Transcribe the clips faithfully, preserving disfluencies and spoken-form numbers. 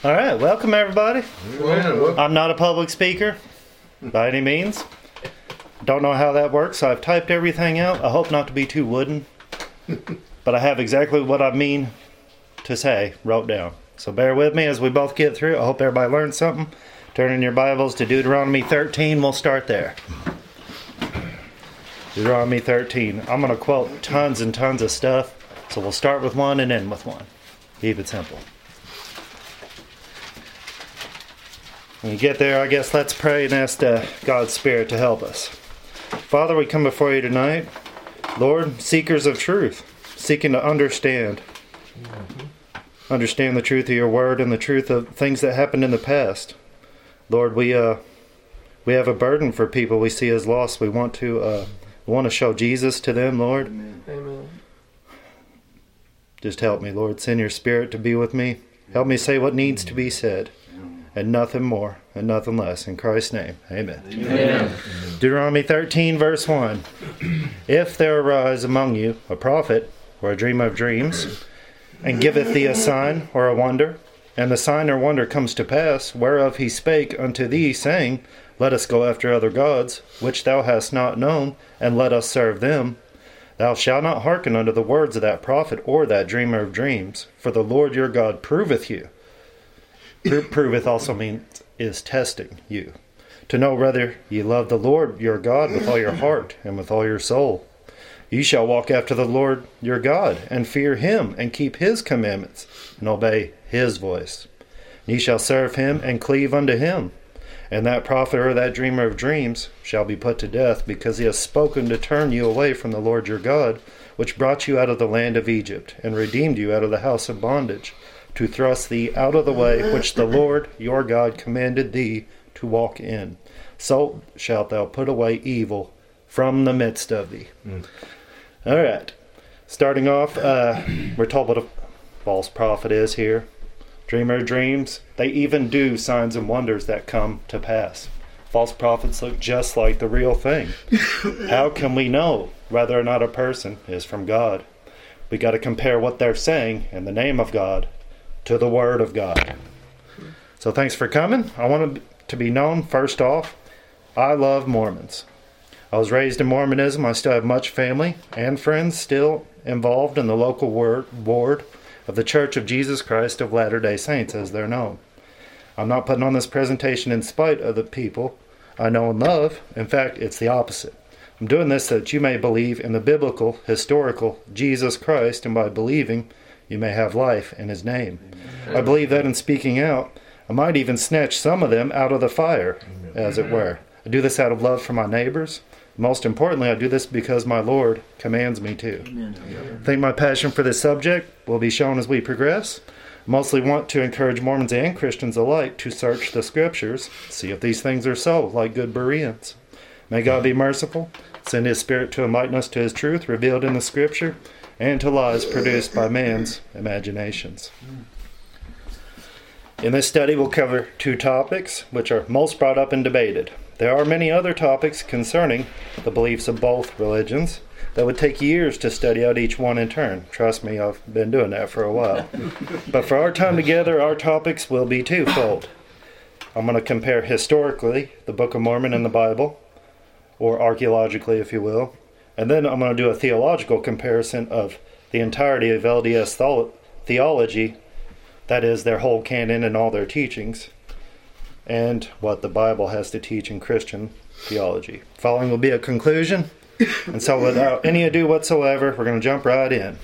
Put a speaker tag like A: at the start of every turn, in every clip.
A: All right, welcome everybody.
B: Well,
A: I'm not a public speaker by any means. Don't know how that works, so I've typed everything out. I hope not to be too wooden, but I have exactly what I mean to say wrote down. So bear with me as we both get through. I hope everybody learned something. Turn in your Bibles to Deuteronomy thirteen. We'll start there. Deuteronomy thirteen. I'm going to quote tons and tons of stuff, so we'll start with one and end with one. Keep it simple. When you get there, I guess let's pray and ask uh, God's Spirit to help us. Father, we come before you tonight, Lord, seekers of truth, seeking to understand. Mm-hmm. Understand the truth of your word and the truth of things that happened in the past. Lord, we uh, we have a burden for people we see as lost. We want to uh, we want to show Jesus to them, Lord.
B: Amen. Amen.
A: Just help me, Lord. Send your Spirit to be with me. Help me say what needs to be said. And nothing more and nothing less. In Christ's name, amen.
B: Amen.
A: Deuteronomy thirteen, verse one. If there arise among you a prophet or a dreamer of dreams, and giveth thee a sign or a wonder, and the sign or wonder comes to pass, whereof he spake unto thee, saying, Let us go after other gods, which thou hast not known, and let us serve them, thou shalt not hearken unto the words of that prophet or that dreamer of dreams, for the Lord your God proveth you. Pro- proveth also means is testing you, to know whether ye love the Lord your God with all your heart and with all your soul. Ye shall walk after the Lord your God, and fear him, and keep his commandments, and obey his voice. Ye shall serve him, and cleave unto him. And that prophet or that dreamer of dreams shall be put to death, because he has spoken to turn you away from the Lord your God, which brought you out of the land of Egypt, and redeemed you out of the house of bondage, to thrust thee out of the way which the Lord your God commanded thee to walk in. So shalt thou put away evil from the midst of thee. Mm. All right. Starting off, uh, we're told what a false prophet is here. Dreamer of dreams. They even do signs and wonders that come to pass. False prophets look just like the real thing. How can we know whether or not a person is from God? We got to compare what they're saying in the name of God to the Word of God. So thanks for coming. I want to be known, first off, I love Mormons. I was raised in Mormonism. I still have much family and friends still involved in the local ward, ward of the Church of Jesus Christ of Latter-day Saints, as they're known. I'm not putting on this presentation in spite of the people I know and love. In fact, it's the opposite. I'm doing this so that you may believe in the biblical, historical Jesus Christ, and by believing, you may have life in his name. Amen. I believe that in speaking out, I might even snatch some of them out of the fire, as it were. I do this out of love for my neighbors. Most importantly, I do this because my Lord commands me to. Amen. I think my passion for this subject will be shown as we progress. I mostly want to encourage Mormons and Christians alike to search the Scriptures, see if these things are so, like good Bereans. May God be merciful, send his Spirit to enlighten us to his truth revealed in the Scripture, and to lies produced by man's imaginations. In this study, we'll cover two topics, which are most brought up and debated. There are many other topics concerning the beliefs of both religions that would take years to study out each one in turn. Trust me, I've been doing that for a while. But for our time together, our topics will be twofold. I'm going to compare historically the Book of Mormon and the Bible, or archaeologically, if you will. And then I'm going to do a theological comparison of the entirety of L D S theology, that is, their whole canon and all their teachings, and what the Bible has to teach in Christian theology. Following will be a conclusion, and so without any ado whatsoever, we're going to jump right in.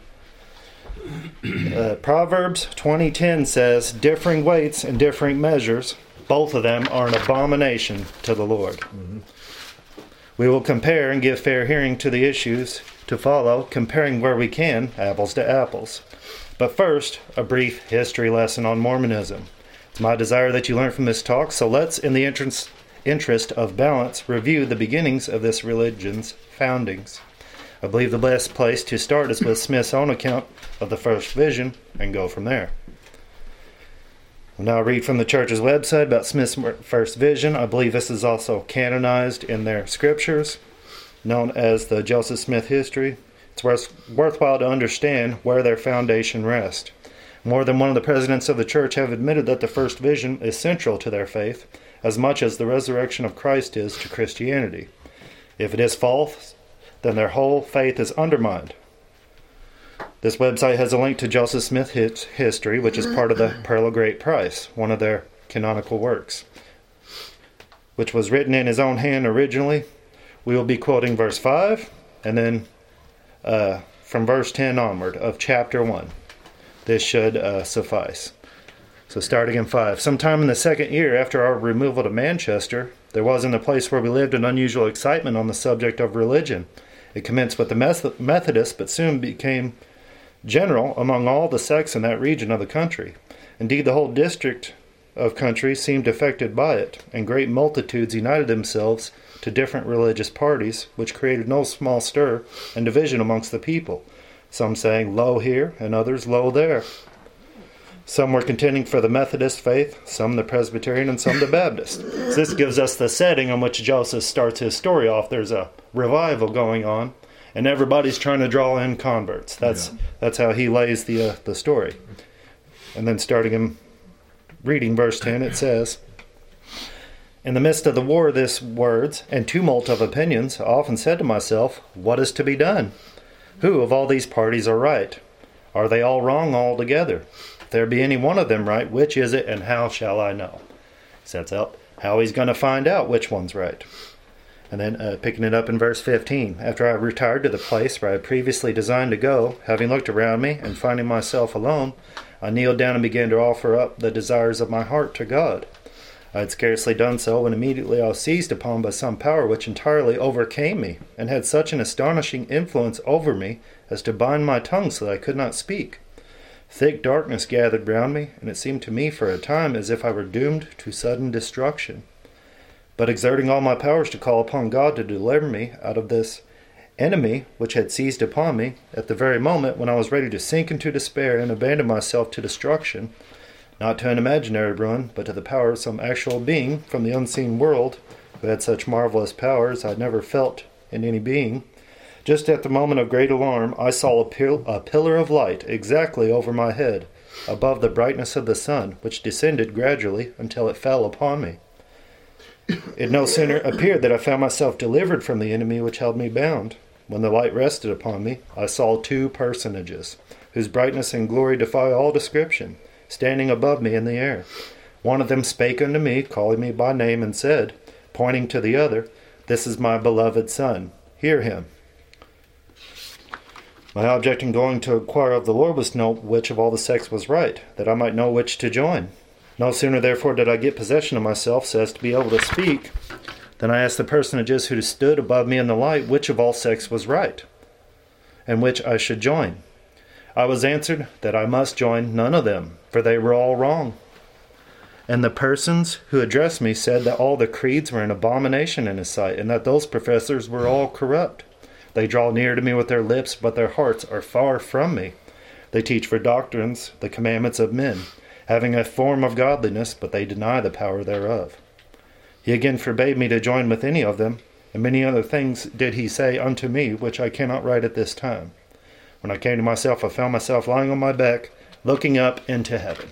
A: Uh, Proverbs twenty ten says, differing weights and differing measures, both of them are an abomination to the Lord. Mm-hmm. We will compare and give fair hearing to the issues to follow, comparing where we can, apples to apples. But first, a brief history lesson on Mormonism. It's my desire that you learn from this talk, so let's, in the interest, interest of balance, review the beginnings of this religion's foundings. I believe the best place to start is with Smith's own account of the first vision, and go from there. I'll now read from the church's website about Smith's first vision. I believe this is also canonized in their scriptures, known as the Joseph Smith history. It's worth, worthwhile to understand where their foundation rests. More than one of the presidents of the church have admitted that the first vision is central to their faith, as much as the resurrection of Christ is to Christianity. If it is false, then their whole faith is undermined. This website has a link to Joseph Smith's history, which is part of the Pearl of Great Price, one of their canonical works, which was written in his own hand originally. We will be quoting verse five, and then uh, from verse ten onward of chapter one. This should uh, suffice. So starting in five. Sometime in the second year after our removal to Manchester, there was in the place where we lived an unusual excitement on the subject of religion. It commenced with the Methodists, but soon became general among all the sects in that region of the country. Indeed, the whole district of country seemed affected by it, and great multitudes united themselves to different religious parties, which created no small stir and division amongst the people, some saying, "Lo here," and others, "Lo there." Some were contending for the Methodist faith, some the Presbyterian, and some the Baptist. So this gives us the setting on which Joseph starts his story off. There's a revival going on, and everybody's trying to draw in converts. That's yeah. that's how he lays the uh, the story. And then starting in reading verse ten, it says, "In the midst of the war of these words and tumult of opinions, I often said to myself, what is to be done? Who of all these parties are right? Are they all wrong altogether? If there be any one of them right, which is it, and how shall I know?" Sets out how he's going to find out which one's right. And then uh, picking it up in verse fifteen. "After I retired to the place where I had previously designed to go, having looked around me and finding myself alone, I kneeled down and began to offer up the desires of my heart to God. I had scarcely done so when immediately I was seized upon by some power which entirely overcame me, and had such an astonishing influence over me as to bind my tongue so that I could not speak. Thick darkness gathered round me, and it seemed to me for a time as if I were doomed to sudden destruction. But exerting all my powers to call upon God to deliver me out of this enemy which had seized upon me, at the very moment when I was ready to sink into despair and abandon myself to destruction, not to an imaginary ruin, but to the power of some actual being from the unseen world, who had such marvelous powers I had never felt in any being, just at the moment of great alarm, I saw a, pil- a pillar of light exactly over my head, above the brightness of the sun, which descended gradually until it fell upon me. It no sooner appeared that I found myself delivered from the enemy which held me bound. When the light rested upon me, I saw two personages, whose brightness and glory defy all description, standing above me in the air. One of them spake unto me, calling me by name, and said, pointing to the other, This is my beloved Son, hear him. My object in going to inquire of the Lord was to know which of all the sects was right, that I might know which to join. No sooner, therefore, did I get possession of myself so as to be able to speak, than I asked the personages who stood above me in the light which of all sects was right, and which I should join. I was answered that I must join none of them, for they were all wrong. And the persons who addressed me said that all the creeds were an abomination in his sight, and that those professors were all corrupt. They draw near to me with their lips, but their hearts are far from me. They teach for doctrines the commandments of men, having a form of godliness, but they deny the power thereof. He again forbade me to join with any of them, and many other things did he say unto me, which I cannot write at this time. When I came to myself, I found myself lying on my back, looking up into heaven.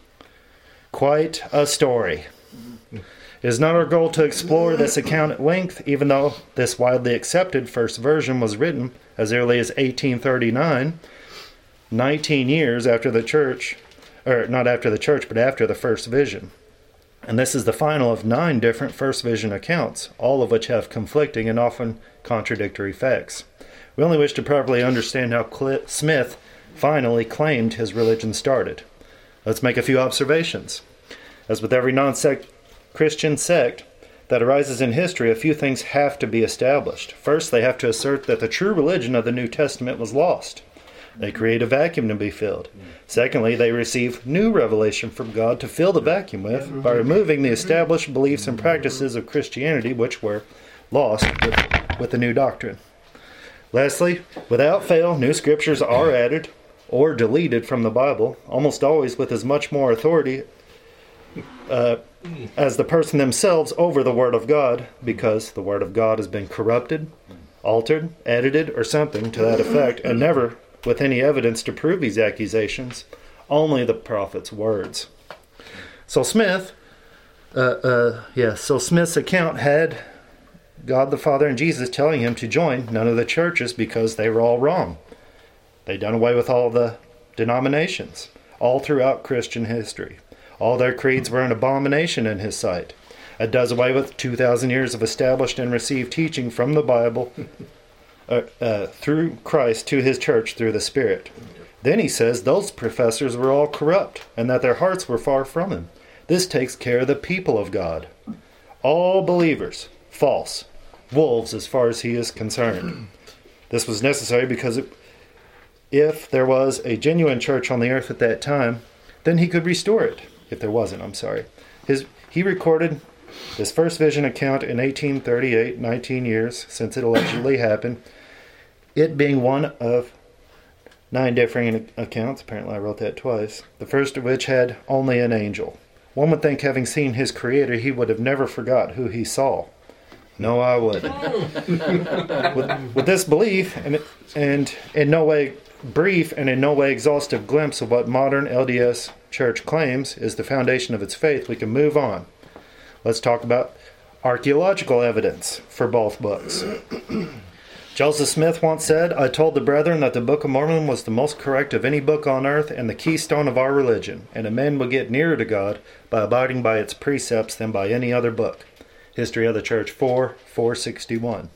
A: Quite a story. It is not our goal to explore this account at length, even though this widely accepted first version was written as early as eighteen thirty-nine, nineteen years after the church, or not after the church, but after the first vision. And this is the final of nine different first vision accounts, all of which have conflicting and often contradictory facts. We only wish to properly understand how Cl- Smith finally claimed his religion started. Let's make a few observations. As with every non-sect Christian sect that arises in history, a few things have to be established. First, they have to assert that the true religion of the New Testament was lost. They create a vacuum to be filled. Secondly, they receive new revelation from God to fill the vacuum with by removing the established beliefs and practices of Christianity which were lost with, with the new doctrine. Lastly, without fail, new scriptures are added or deleted from the Bible, almost always with as much more authority uh, as the person themselves over the Word of God, because the Word of God has been corrupted, altered, edited, or something to that effect, and never with any evidence to prove these accusations, only the prophet's words. So Smith, uh, uh, yeah, so Smith's account had God the Father and Jesus telling him to join none of the churches because they were all wrong. They'd done away with all the denominations, all throughout Christian history. All their creeds were an abomination in his sight. It does away with two thousand years of established and received teaching from the Bible uh, uh, through Christ to his church through the Spirit. Then he says those professors were all corrupt and that their hearts were far from him. This takes care of the people of God. All believers, false, wolves as far as he is concerned. This was necessary because it, if there was a genuine church on the earth at that time, then he could restore it. If there wasn't, I'm sorry. His He recorded his first vision account in eighteen thirty-eight, nineteen years since it allegedly happened, it being one of nine differing accounts. Apparently I wrote that twice. The first of which had only an angel. One would think, having seen his creator, he would have never forgot who he saw. No, I wouldn't. with, with this belief, and, and in no way brief and in no way exhaustive glimpse of what modern L D S Church claims is the foundation of its faith, we can move on. Let's talk about archaeological evidence for both books. Joseph Smith once said, "I told the brethren that the Book of Mormon was the most correct of any book on earth and the keystone of our religion, and a man would get nearer to God by abiding by its precepts than by any other book." History of the Church four, four sixty-one.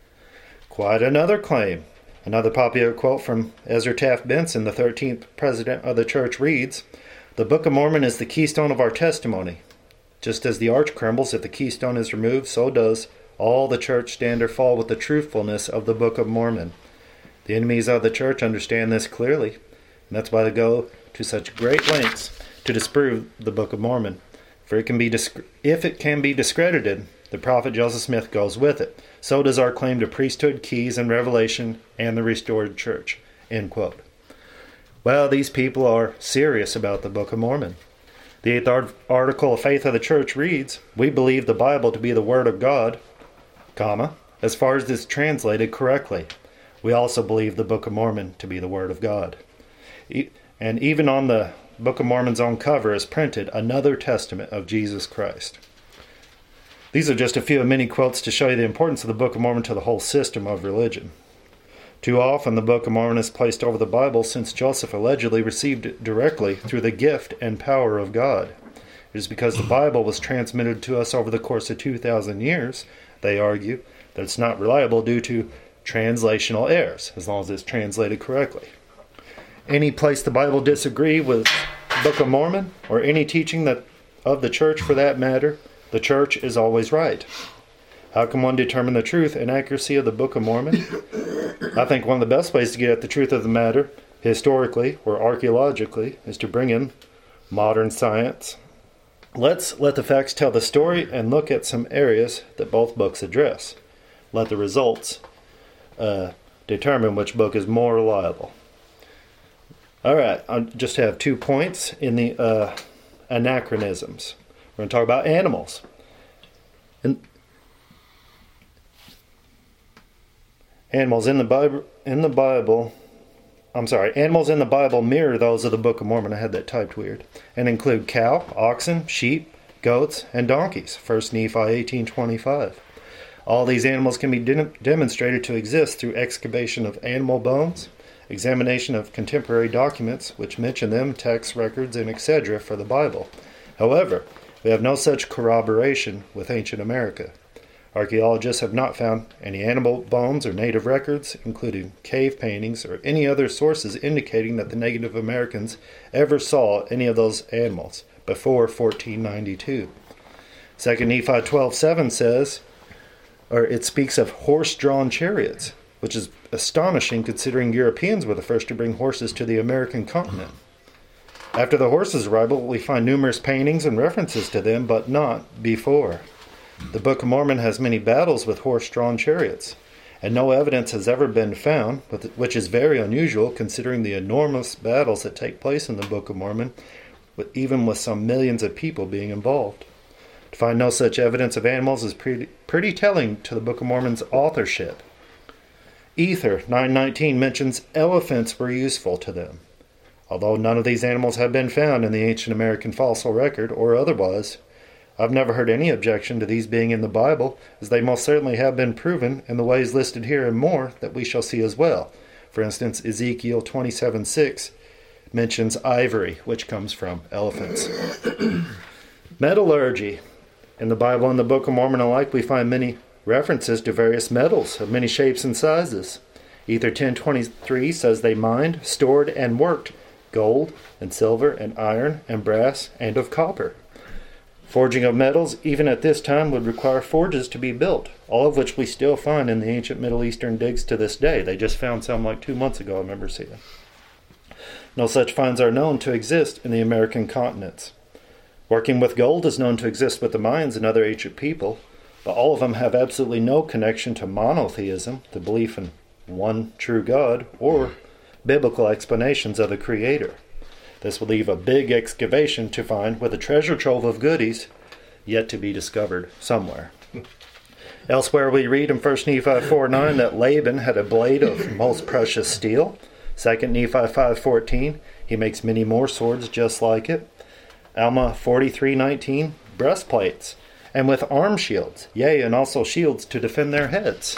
A: Quite another claim. Another popular quote from Ezra Taft Benson, the thirteenth president of the church, reads, "The Book of Mormon is the keystone of our testimony. Just as the arch crumbles if the keystone is removed, so does all the church stand or fall with the truthfulness of the Book of Mormon. The enemies of the church understand this clearly, and that's why they go to such great lengths to disprove the Book of Mormon. For it can be disc- if it can be discredited, the prophet Joseph Smith goes with it. So does our claim to priesthood, keys, and revelation, and the restored church." End quote. Well, these people are serious about the Book of Mormon. The eighth art- article of faith of the church reads, "We believe the Bible to be the Word of God, comma, as far as it's translated correctly. We also believe the Book of Mormon to be the Word of God." E- and even on the Book of Mormon's own cover is printed another testament of Jesus Christ. These are just a few of many quotes to show you the importance of the Book of Mormon to the whole system of religion. Too often the Book of Mormon is placed over the Bible since Joseph allegedly received it directly through the gift and power of God. It is because the Bible was transmitted to us over the course of two thousand years, they argue, that it's not reliable due to translational errors, as long as it's translated correctly. Any place the Bible disagree with the Book of Mormon, or any teaching that of the church for that matter, the church is always right. How can one determine the truth and accuracy of the Book of Mormon? I think one of the best ways to get at the truth of the matter, historically or archaeologically, is to bring in modern science. Let's let the facts tell the story and look at some areas that both books address. Let the results uh, determine which book is more reliable. All right, I just have two points in the uh, anachronisms. We're going to talk about animals. In, animals in the Bible, in the Bible, I'm sorry, animals in the Bible mirror those of the Book of Mormon. I had that typed weird, and include cow, oxen, sheep, goats, and donkeys. First Nephi eighteen twenty-five. All these animals can be de- demonstrated to exist through excavation of animal bones, examination of contemporary documents which mention them, texts, records, and et cetera for the Bible. However, we have no such corroboration with ancient America. Archaeologists have not found any animal bones or native records, including cave paintings or any other sources indicating that the Native Americans ever saw any of those animals before fourteen ninety-two. Second Nephi twelve seven says, or it speaks of horse-drawn chariots, which is astonishing considering Europeans were the first to bring horses to the American continent. After the horses' arrival, we find numerous paintings and references to them, but not before. The Book of Mormon has many battles with horse-drawn chariots, and no evidence has ever been found, which is very unusual considering the enormous battles that take place in the Book of Mormon, even with some millions of people being involved. To find no such evidence of animals is pretty, pretty telling to the Book of Mormon's authorship. Ether nine nineteen mentions elephants were useful to them. Although none of these animals have been found in the ancient American fossil record or otherwise, I've never heard any objection to these being in the Bible, as they most certainly have been proven in the ways listed here and more that we shall see as well. For instance, Ezekiel twenty-seven six mentions ivory, which comes from elephants. Metallurgy. In the Bible and the Book of Mormon alike, we find many references to various metals of many shapes and sizes. Ether ten twenty-three says they mined, stored, and worked gold and silver and iron and brass and of copper. Forging of metals, even at this time, would require forges to be built, all of which we still find in the ancient Middle Eastern digs to this day. They just found some like two months ago, I remember seeing. No such finds are known to exist in the American continents. Working with gold is known to exist with the Mayans and other ancient people, but all of them have absolutely no connection to monotheism, the belief in one true God, or biblical explanations of the Creator. This will leave a big excavation to find with a treasure trove of goodies yet to be discovered somewhere. Elsewhere we read in First Nephi four nine that Laban had a blade of most precious steel. Second Nephi five fourteen, he makes many more swords just like it. Alma forty-three nineteen, breastplates, and with arm shields, yea, and also shields to defend their heads.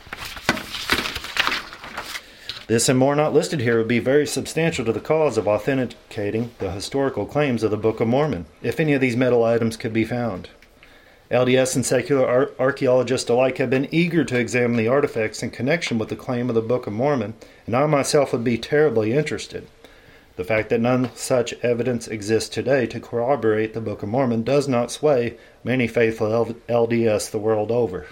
A: This and more not listed here would be very substantial to the cause of authenticating the historical claims of the Book of Mormon, if any of these metal items could be found. L D S and secular ar- archaeologists alike have been eager to examine the artifacts in connection with the claim of the Book of Mormon, and I myself would be terribly interested. The fact that none such evidence exists today to corroborate the Book of Mormon does not sway many faithful L D S the world over.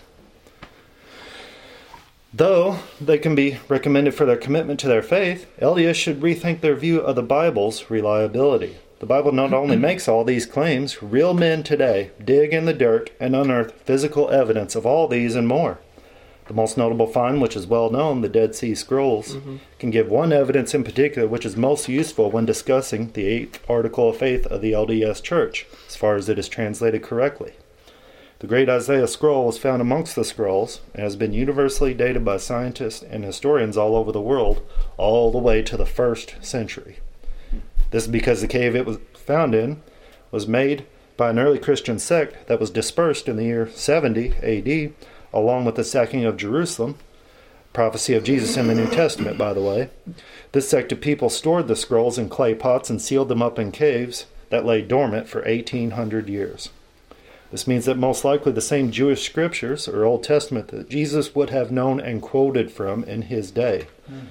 A: Though they can be recommended for their commitment to their faith, L D S should rethink their view of the Bible's reliability. The Bible not only makes all these claims, real men today dig in the dirt and unearth physical evidence of all these and more. The most notable find, which is well known, the Dead Sea Scrolls, mm-hmm. can give one evidence in particular which is most useful when discussing the eighth article of faith of the L D S Church, as far as it is translated correctly. The Great Isaiah Scroll was found amongst the scrolls and has been universally dated by scientists and historians all over the world, all the way to the first century. This is because the cave it was found in was made by an early Christian sect that was dispersed in the year seventy A D, along with the sacking of Jerusalem, prophecy of Jesus in the New Testament, by the way. This sect of people stored the scrolls in clay pots and sealed them up in caves that lay dormant for eighteen hundred years. This means that most likely the same Jewish scriptures or Old Testament that Jesus would have known and quoted from in his day mm.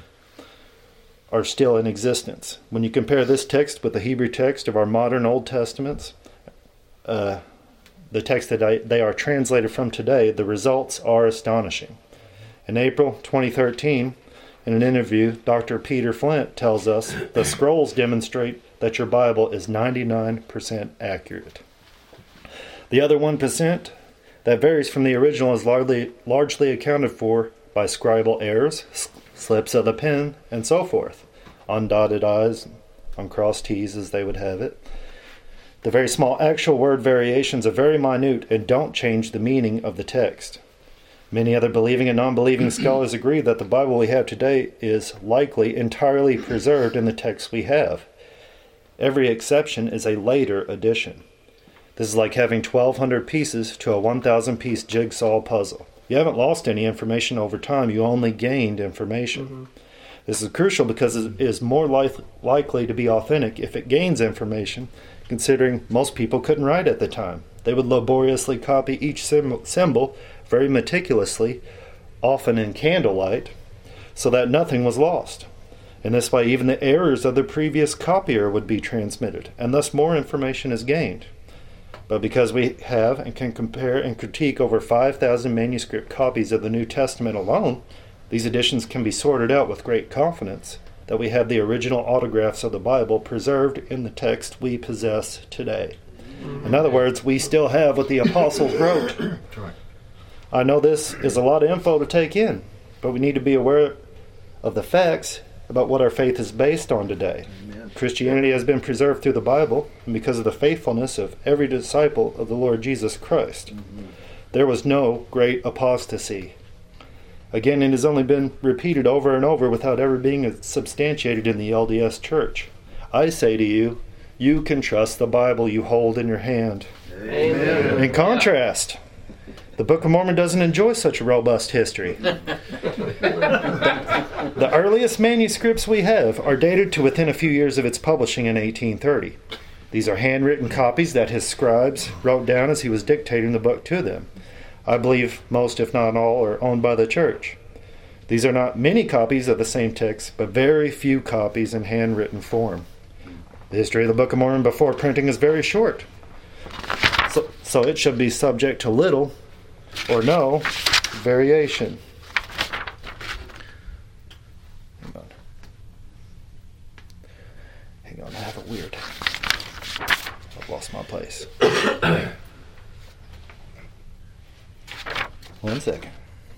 A: are still in existence. When you compare this text with the Hebrew text of our modern Old Testaments, uh, the text that I, they are translated from today, the results are astonishing. In April twenty thirteen, in an interview, Doctor Peter Flint tells us the scrolls demonstrate that your Bible is ninety-nine percent accurate. The other one percent that varies from the original is largely, largely accounted for by scribal errors, slips of the pen, and so forth. Undotted I's, uncrossed T's as they would have it. The very small actual word variations are very minute and don't change the meaning of the text. Many other believing and non-believing scholars agree that the Bible we have today is likely entirely preserved in the text we have. Every exception is a later addition. This is like having twelve hundred pieces to a one thousand piece jigsaw puzzle. You haven't lost any information over time, you only gained information. Mm-hmm. This is crucial because it is more li- likely to be authentic if it gains information, considering most people couldn't write at the time. They would laboriously copy each sim- symbol very meticulously, often in candlelight, so that nothing was lost. In this way, even the errors of the previous copier would be transmitted, and thus more information is gained. But because we have and can compare and critique over five thousand manuscript copies of the New Testament alone, these editions can be sorted out with great confidence that we have the original autographs of the Bible preserved in the text we possess today. In other words, we still have what the apostles wrote. I know this is a lot of info to take in, but we need to be aware of the facts about what our faith is based on today. Amen. Christianity has been preserved through the Bible and because of the faithfulness of every disciple of the Lord Jesus Christ. Mm-hmm. There was no great apostasy. Again, it has only been repeated over and over without ever being substantiated in the L D S Church. I say to you, you can trust the Bible you hold in your hand.
B: Amen.
A: In contrast, the Book of Mormon doesn't enjoy such a robust history. The, the earliest manuscripts we have are dated to within a few years of its publishing in eighteen thirty. These are handwritten copies that his scribes wrote down as he was dictating the book to them. I believe most, if not all, are owned by the church. These are not many copies of the same text, but very few copies in handwritten form. The history of the Book of Mormon before printing is very short, so, so it should be subject to little or no variation. Hang on. Hang on, I have it weird. I've lost my place. One second.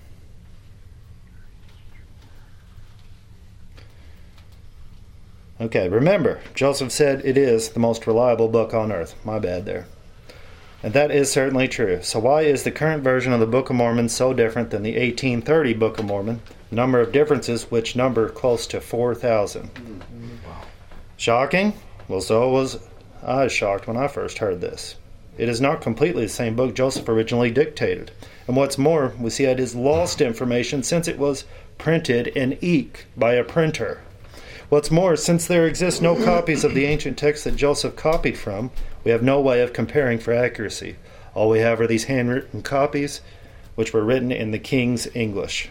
A: Okay, remember, Joseph said it is the most reliable book on earth. My bad there. And that is certainly true. So why is the current version of the Book of Mormon so different than the eighteen thirty Book of Mormon? The number of differences which number close to four thousand. Wow. Shocking? Well, so was I shocked when I first heard this. It is not completely the same book Joseph originally dictated. And what's more, we see it is lost information since it was printed in ink by a printer. What's more, since there exist no copies of the ancient text that Joseph copied from, we have no way of comparing for accuracy. All we have are these handwritten copies, which were written in the King's English.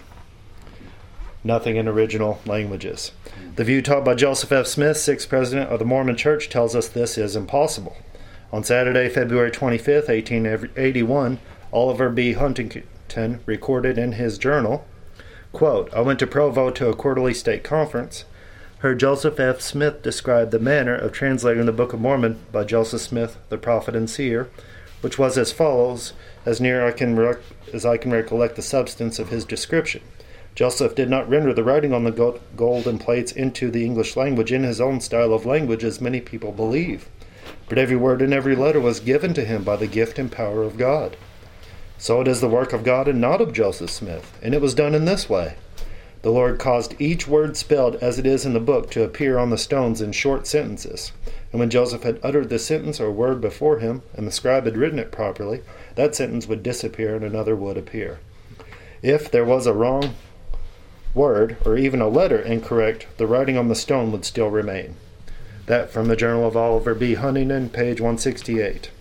A: Nothing in original languages. The view taught by Joseph F. Smith, sixth president of the Mormon Church, tells us this is impossible. On Saturday, February twenty-fifth, eighteen eighty-one, Oliver B. Huntington recorded in his journal, quote, I went to Provo to a quarterly state conference. Heard Joseph F. Smith describe the manner of translating the Book of Mormon by Joseph Smith, the prophet and seer, which was as follows, as near I can rec- as I can recollect the substance of his description. Joseph did not render the writing on the go- golden plates into the English language in his own style of language, as many people believe, but every word and every letter was given to him by the gift and power of God. So it is the work of God and not of Joseph Smith, and it was done in this way. The Lord caused each word spelled as it is in the book to appear on the stones in short sentences. And when Joseph had uttered the sentence or word before him, and the scribe had written it properly, that sentence would disappear and another would appear. If there was a wrong word, or even a letter incorrect, the writing on the stone would still remain. That from the Journal of Oliver B. Huntington, page one sixty-eight.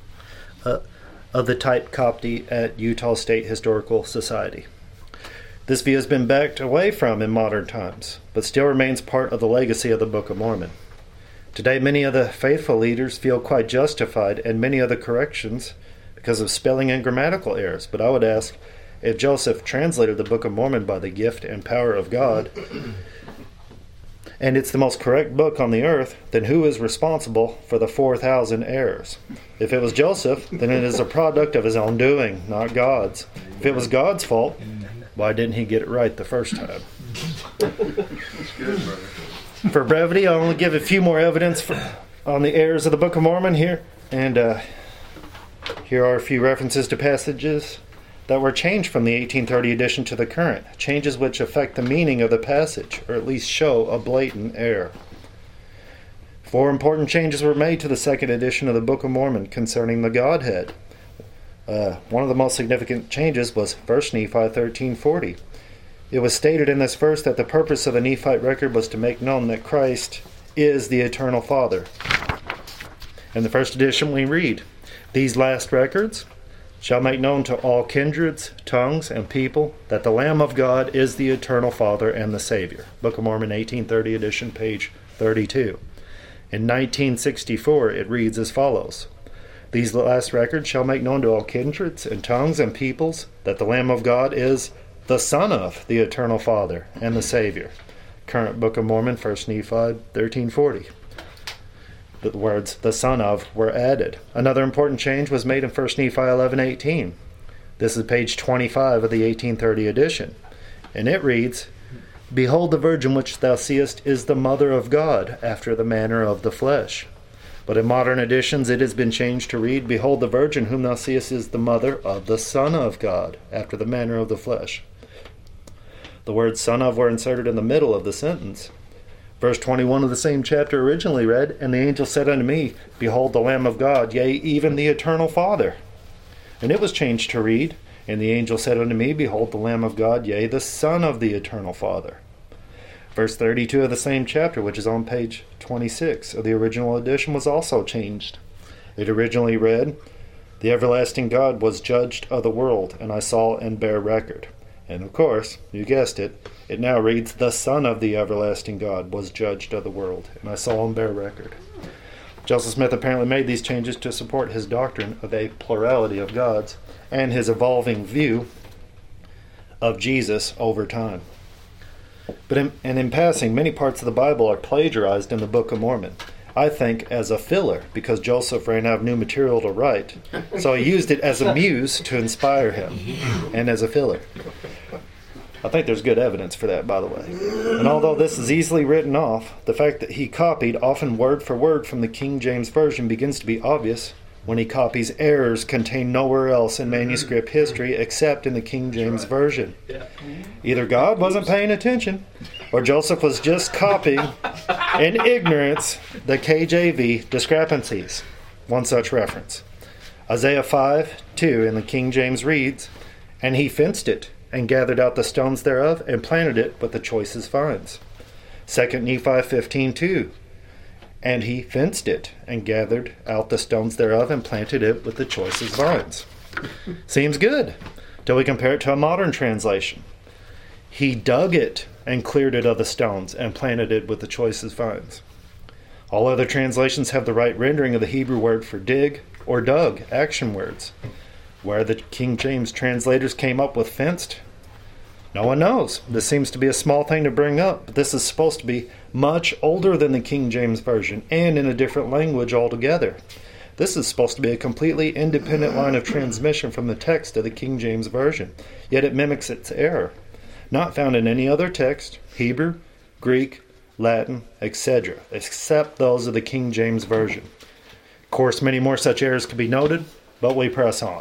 A: Uh, of the type copy at Utah State Historical Society. This view has been backed away from in modern times, but still remains part of the legacy of the Book of Mormon. Today, many of the faithful leaders feel quite justified in many of the corrections because of spelling and grammatical errors. But I would ask, if Joseph translated the Book of Mormon by the gift and power of God, and it's the most correct book on the earth, then who is responsible for the four thousand errors? If it was Joseph, then it is a product of his own doing, not God's. If it was God's fault, why didn't he get it right the first time?
B: That's good, brother.
A: For brevity, I'll only give a few more evidence for, on the errors of the Book of Mormon here. And uh, here are a few references to passages that were changed from the eighteen thirty edition to the current. Changes which affect the meaning of the passage, or at least show a blatant error. Four important changes were made to the second edition of the Book of Mormon concerning the Godhead. Uh, one of the most significant changes was First Nephi thirteen forty. It was stated in this verse that the purpose of the Nephite record was to make known that Christ is the eternal Father. In the first edition we read, these last records shall make known to all kindreds, tongues, and people that the Lamb of God is the eternal Father and the Savior. Book of Mormon, eighteen thirty edition, page thirty-two. In nineteen sixty-four it reads as follows. These last records shall make known to all kindreds and tongues and peoples that the Lamb of God is the Son of the Eternal Father and the Savior. Current Book of Mormon, First Nephi thirteen forty. The words the Son of were added. Another important change was made in First Nephi eleven eighteen. This is page twenty-five of the eighteen thirty edition. And it reads, Behold, the virgin which thou seest is the mother of God after the manner of the flesh. But in modern editions it has been changed to read, Behold, the virgin whom thou seest is the mother of the Son of God, after the manner of the flesh. The words Son of were inserted in the middle of the sentence, Verse twenty-one of the same chapter originally read, "And the angel said unto me, Behold the Lamb of God, yea, even the eternal Father." And it was changed to read, "And the angel said unto me, Behold the Lamb of God, yea, the Son of the eternal Father." Verse thirty-two of the same chapter, which is on page twenty-six of the original edition, was also changed. It originally read, "The everlasting God was judged of the world, and I saw and bear record." And of course, you guessed it, it now reads, "The Son of the everlasting God was judged of the world, and I saw and bear record." Joseph Smith apparently made these changes to support his doctrine of a plurality of gods and his evolving view of Jesus over time. But in, and in passing, many parts of the Bible are plagiarized in the Book of Mormon. I think as a filler, because Joseph ran out of new material to write, so he used it as a muse to inspire him, and as a filler. I think there's good evidence for that, by the way. And although this is easily written off, the fact that he copied, often word for word, from the King James Version begins to be obvious when he copies errors contained nowhere else in manuscript history except in the King James Version. Either God wasn't paying attention, or Joseph was just copying in ignorance the K J V discrepancies. One such reference. Isaiah five two in the King James reads, "And he fenced it, and gathered out the stones thereof, and planted it with the choicest vines." Second Nephi fifteen two, "And he fenced it, and gathered out the stones thereof, and planted it with the choicest vines." Seems good, till we compare it to a modern translation. "He dug it, and cleared it of the stones, and planted it with the choicest vines." All other translations have the right rendering of the Hebrew word for dig or dug, action words. Where the King James translators came up with fenced, no one knows. This seems to be a small thing to bring up, but this is supposed to be much older than the King James Version and in a different language altogether. This is supposed to be a completely independent line of transmission from the text of the King James Version, yet it mimics its error. Not found in any other text, Hebrew, Greek, Latin, et cetera, except those of the King James Version. Of course, many more such errors could be noted, but we press on.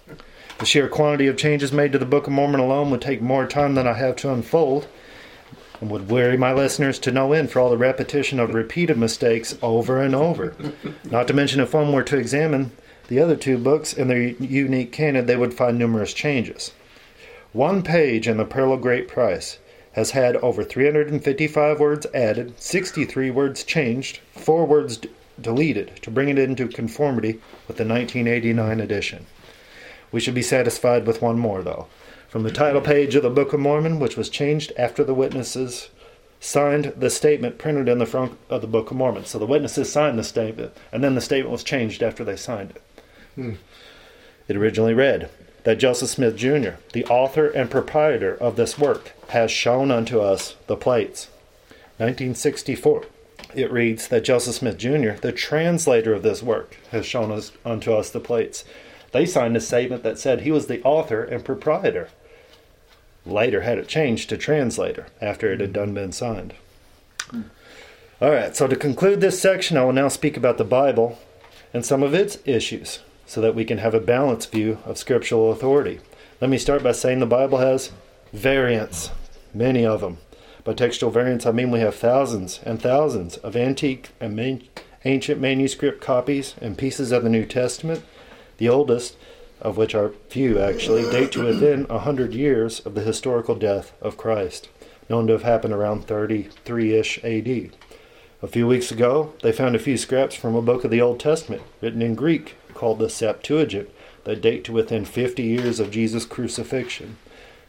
A: The sheer quantity of changes made to the Book of Mormon alone would take more time than I have to unfold, and would weary my listeners to no end for all the repetition of repeated mistakes over and over. Not to mention, if one were to examine the other two books in their unique canon, they would find numerous changes. One page in the Pearl of Great Price has had over three hundred fifty-five words added, sixty-three words changed, four words d- deleted to bring it into conformity with the nineteen eighty-nine edition. We should be satisfied with one more, though. From the title page of the Book of Mormon, which was changed after the witnesses signed the statement printed in the front of the Book of Mormon. So the witnesses signed the statement, and then the statement was changed after they signed it. Hmm. It originally read, that Joseph Smith Junior, the author and proprietor of this work, has shown unto us the plates. nineteen sixty-four. It reads that Joseph Smith Junior, the translator of this work, has shown us unto us the plates. They signed a statement that said he was the author and proprietor. Later had it changed to translator after it had done been signed. All right, so to conclude this section, I will now speak about the Bible and some of its issues, so that we can have a balanced view of scriptural authority. Let me start by saying the Bible has variants, many of them. By textual variants, I mean we have thousands and thousands of antique and man- ancient manuscript copies and pieces of the New Testament, the oldest of which are few actually, date to within a hundred years of the historical death of Christ, known to have happened around thirty-three-ish A D. A few weeks ago, they found a few scraps from a book of the Old Testament, written in Greek, called the Septuagint, that date to within fifty years of Jesus' crucifixion.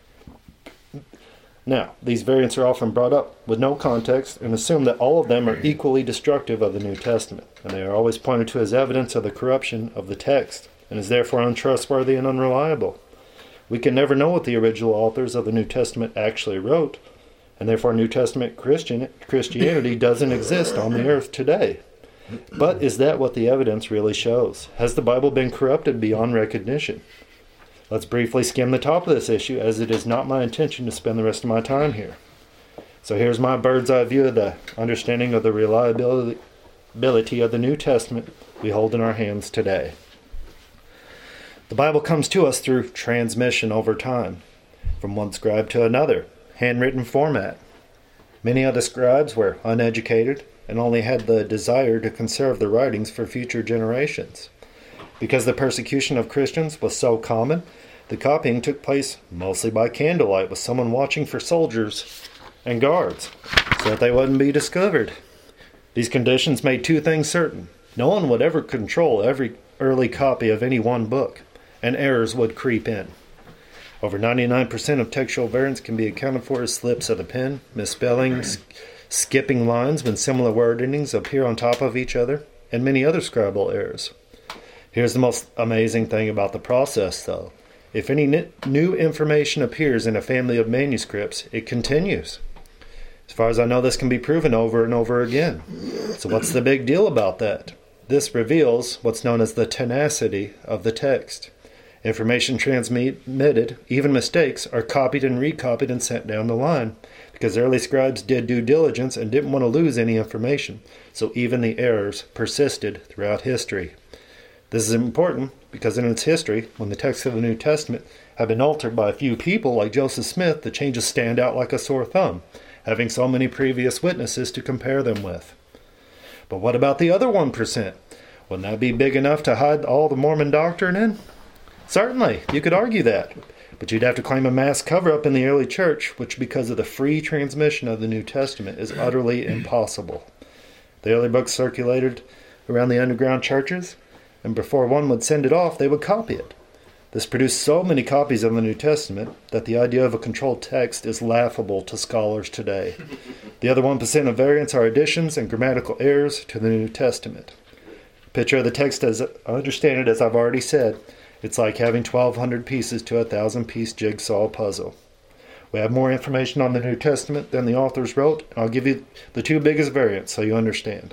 A: Now, these variants are often brought up with no context and assume that all of them are equally destructive of the New Testament, and they are always pointed to as evidence of the corruption of the text, and is therefore untrustworthy and unreliable. We can never know what the original authors of the New Testament actually wrote, and therefore New Testament Christian Christianity doesn't exist on the earth today. But is that what the evidence really shows? Has the Bible been corrupted beyond recognition? Let's briefly skim the top of this issue, as it is not my intention to spend the rest of my time here. So here's my bird's eye view of the understanding of the reliability of the New Testament we hold in our hands today. The Bible comes to us through transmission over time, from one scribe to another, handwritten format. Many of the scribes were uneducated and only had the desire to conserve the writings for future generations. Because the persecution of Christians was so common, the copying took place mostly by candlelight, with someone watching for soldiers and guards so that they wouldn't be discovered. These conditions made two things certain. No one would ever control every early copy of any one book, and errors would creep in. Over ninety-nine percent of textual variants can be accounted for as slips of the pen, misspellings, skipping lines when similar wordings appear on top of each other, and many other scribal errors. Here's the most amazing thing about the process, though. If any new information appears in a family of manuscripts, it continues. As far as I know, this can be proven over and over again. So what's the big deal about that? This reveals what's known as the tenacity of the text. Information transmitted, even mistakes, are copied and recopied and sent down the line, because early scribes did due diligence and didn't want to lose any information, so even the errors persisted throughout history. This is important because in its history, when the texts of the New Testament have been altered by a few people like Joseph Smith, the changes stand out like a sore thumb, having so many previous witnesses to compare them with. But what about the other one percent? Wouldn't that be big enough to hide all the Mormon doctrine in? Certainly, you could argue that, but you'd have to claim a mass cover-up in the early church, which because of the free transmission of the New Testament is utterly impossible. The early books circulated around the underground churches, and before one would send it off, they would copy it. This produced so many copies of the New Testament that the idea of a controlled text is laughable to scholars today. The other one percent of variants are additions and grammatical errors to the New Testament. Picture of the text as I understand it, as I've already said, it's like having twelve hundred pieces to a thousand-piece jigsaw puzzle. We have more information on the New Testament than the authors wrote, and I'll give you the two biggest variants so you understand.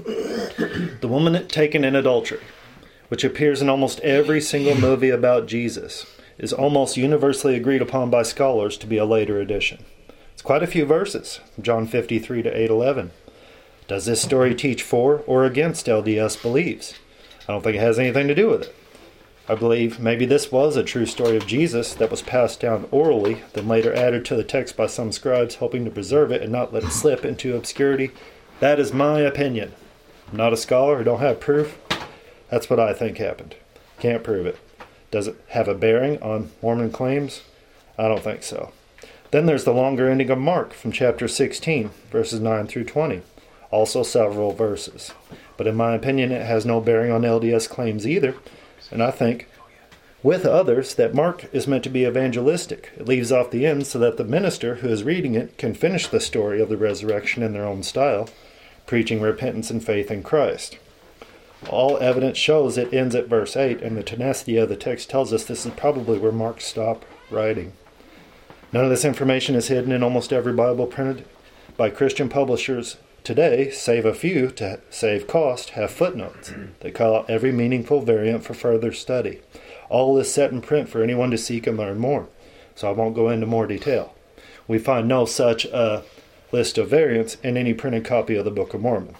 A: The woman taken in adultery, which appears in almost every single movie about Jesus, is almost universally agreed upon by scholars to be a later addition. It's quite a few verses, John fifty-three to eight eleven. Does this story teach for or against L D S beliefs? I don't think it has anything to do with it. I believe maybe this was a true story of Jesus that was passed down orally, then later added to the text by some scribes hoping to preserve it and not let it slip into obscurity. That is my opinion. I'm not a scholar, I don't have proof. That's what I think happened. Can't prove it. Does it have a bearing on Mormon claims? I don't think so. Then there's the longer ending of Mark from chapter sixteen, verses nine through twenty. Also several verses. But in my opinion, it has no bearing on L D S claims either. And I think, with others, that Mark is meant to be evangelistic. It leaves off the end so that the minister who is reading it can finish the story of the resurrection in their own style, preaching repentance and faith in Christ. All evidence shows it ends at verse eight, and the tenacity of the text tells us this is probably where Mark stopped writing. None of this information is hidden in almost every Bible printed by Christian publishers today, save a few to save cost, have footnotes that call out every meaningful variant for further study. All is set in print for anyone to seek and learn more, so I won't go into more detail. We find no such uh, list of variants in any printed copy of the Book of Mormon.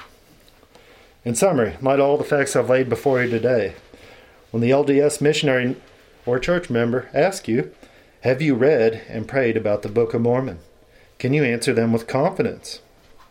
A: In summary, might all the facts I've laid before you today. When the L D S missionary or church member asks you, have you read and prayed about the Book of Mormon? Can you answer them with confidence?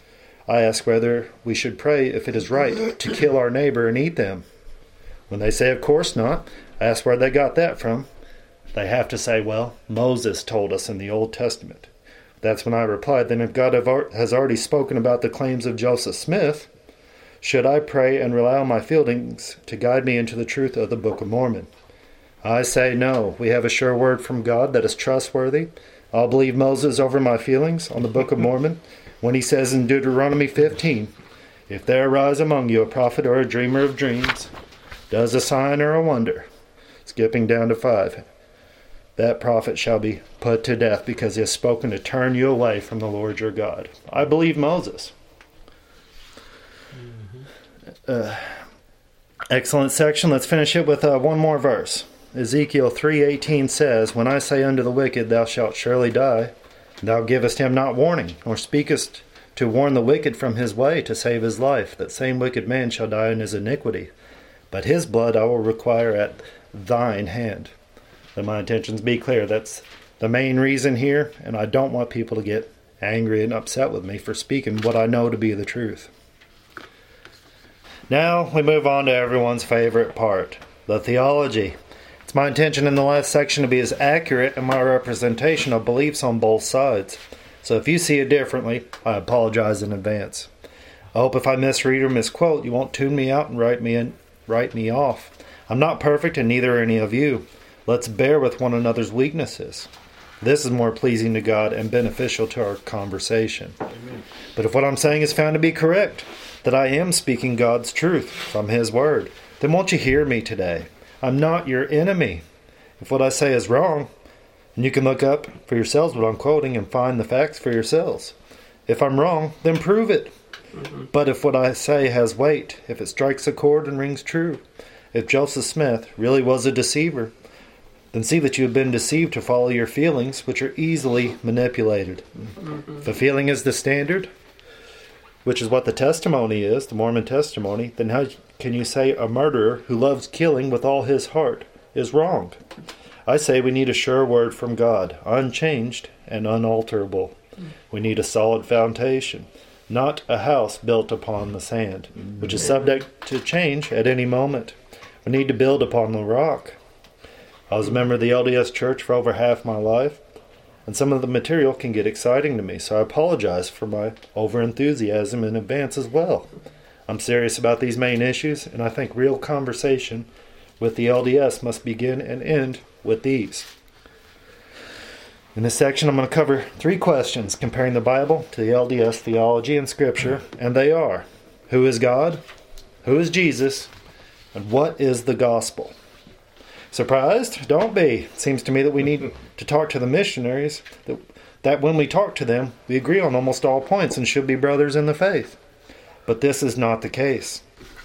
A: I ask whether we should pray if it is right to kill our neighbor and eat them. When they say, of course not, I ask where they got that from. They have to say, well, Moses told us in the Old Testament. That's when I replied, then if God has already spoken about the claims of Joseph Smith, should I pray and rely on my feelings to guide me into the truth of the Book of Mormon? I say no. We have a sure word from God that is trustworthy. I'll believe Moses over my feelings on the Book of Mormon when he says in Deuteronomy fifteen, if there arise among you a prophet or a dreamer of dreams, does a sign or a wonder, skipping down to five, that prophet shall be put to death because he has spoken to turn you away from the Lord your God. I believe Moses. Uh, excellent section. Let's finish it with uh, one more verse. Ezekiel three eighteen says, when I say unto the wicked, thou shalt surely die, thou givest him not warning, nor speakest to warn the wicked from his way to save his life. That same wicked man shall die in his iniquity. But his blood I will require at thine hand. Let my intentions be clear. That's the main reason here, and I don't want people to get angry and upset with me for speaking what I know to be the truth. Now we move on to everyone's favorite part, the theology. It's my intention in the last section to be as accurate in my representation of beliefs on both sides. So if you see it differently, I apologize in advance. I hope if I misread or misquote, you won't tune me out and write me in, write me off. I'm not perfect, and neither are any of you. Let's bear with one another's weaknesses. This is more pleasing to God and beneficial to our conversation. Amen. But if what I'm saying is found to be correct, that I am speaking God's truth from His Word, then won't you hear me today? I'm not your enemy. If what I say is wrong, and you can look up for yourselves what I'm quoting and find the facts for yourselves. If I'm wrong, then prove it. Mm-hmm. But if what I say has weight, if it strikes a chord and rings true, if Joseph Smith really was a deceiver, then see that you have been deceived to follow your feelings, which are easily manipulated. Mm-hmm. If the feeling is the standard, which is what the testimony is, the Mormon testimony, then how can you say a murderer who loves killing with all his heart is wrong? I say we need a sure word from God, unchanged and unalterable. We need a solid foundation, not a house built upon the sand, which is subject to change at any moment. We need to build upon the rock. I was a member of the L D S Church for over half my life, and some of the material can get exciting to me, so I apologize for my overenthusiasm in advance as well. I'm serious about these main issues, and I think real conversation with the L D S must begin and end with these. In this section, I'm going to cover three questions comparing the Bible to the L D S theology and Scripture, and they are: who is God? Who is Jesus? And what is the gospel? Surprised? Don't be. It seems to me that we need to talk to the missionaries, that, that when we talk to them, we agree on almost all points and should be brothers in the faith. But this is not the case.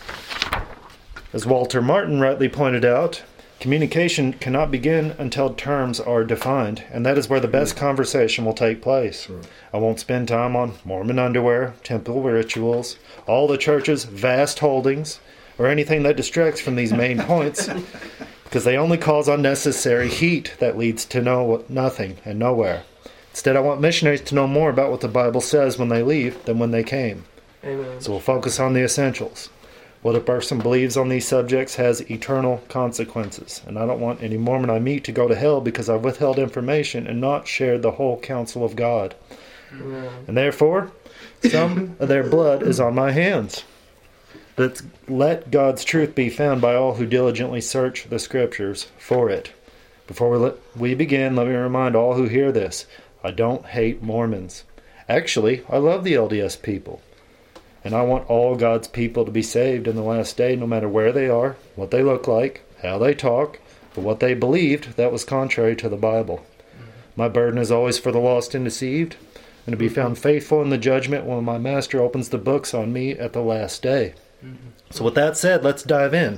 A: As Walter Martin rightly pointed out, communication cannot begin until terms are defined, and that is where the best conversation will take place. I won't spend time on Mormon underwear, temple rituals, all the church's vast holdings, or anything that distracts from these main points, because they only cause unnecessary heat that leads to no nothing and nowhere. Instead, I want missionaries to know more about what the Bible says when they leave than when they came. Amen. So we'll focus on the essentials. What a person believes on these subjects has eternal consequences, and I don't want any Mormon I meet to go to hell because I've withheld information and not shared the whole counsel of God. Amen. And therefore, some of their blood is on my hands. But let God's truth be found by all who diligently search the Scriptures for it. Before we, let, we begin, let me remind all who hear this, I don't hate Mormons. Actually, I love the L D S people. And I want all God's people to be saved in the last day, no matter where they are, what they look like, how they talk, or what they believed that was contrary to the Bible. My burden is always for the lost and deceived, and to be found faithful in the judgment when my Master opens the books on me at the last day. So with that said, let's dive in.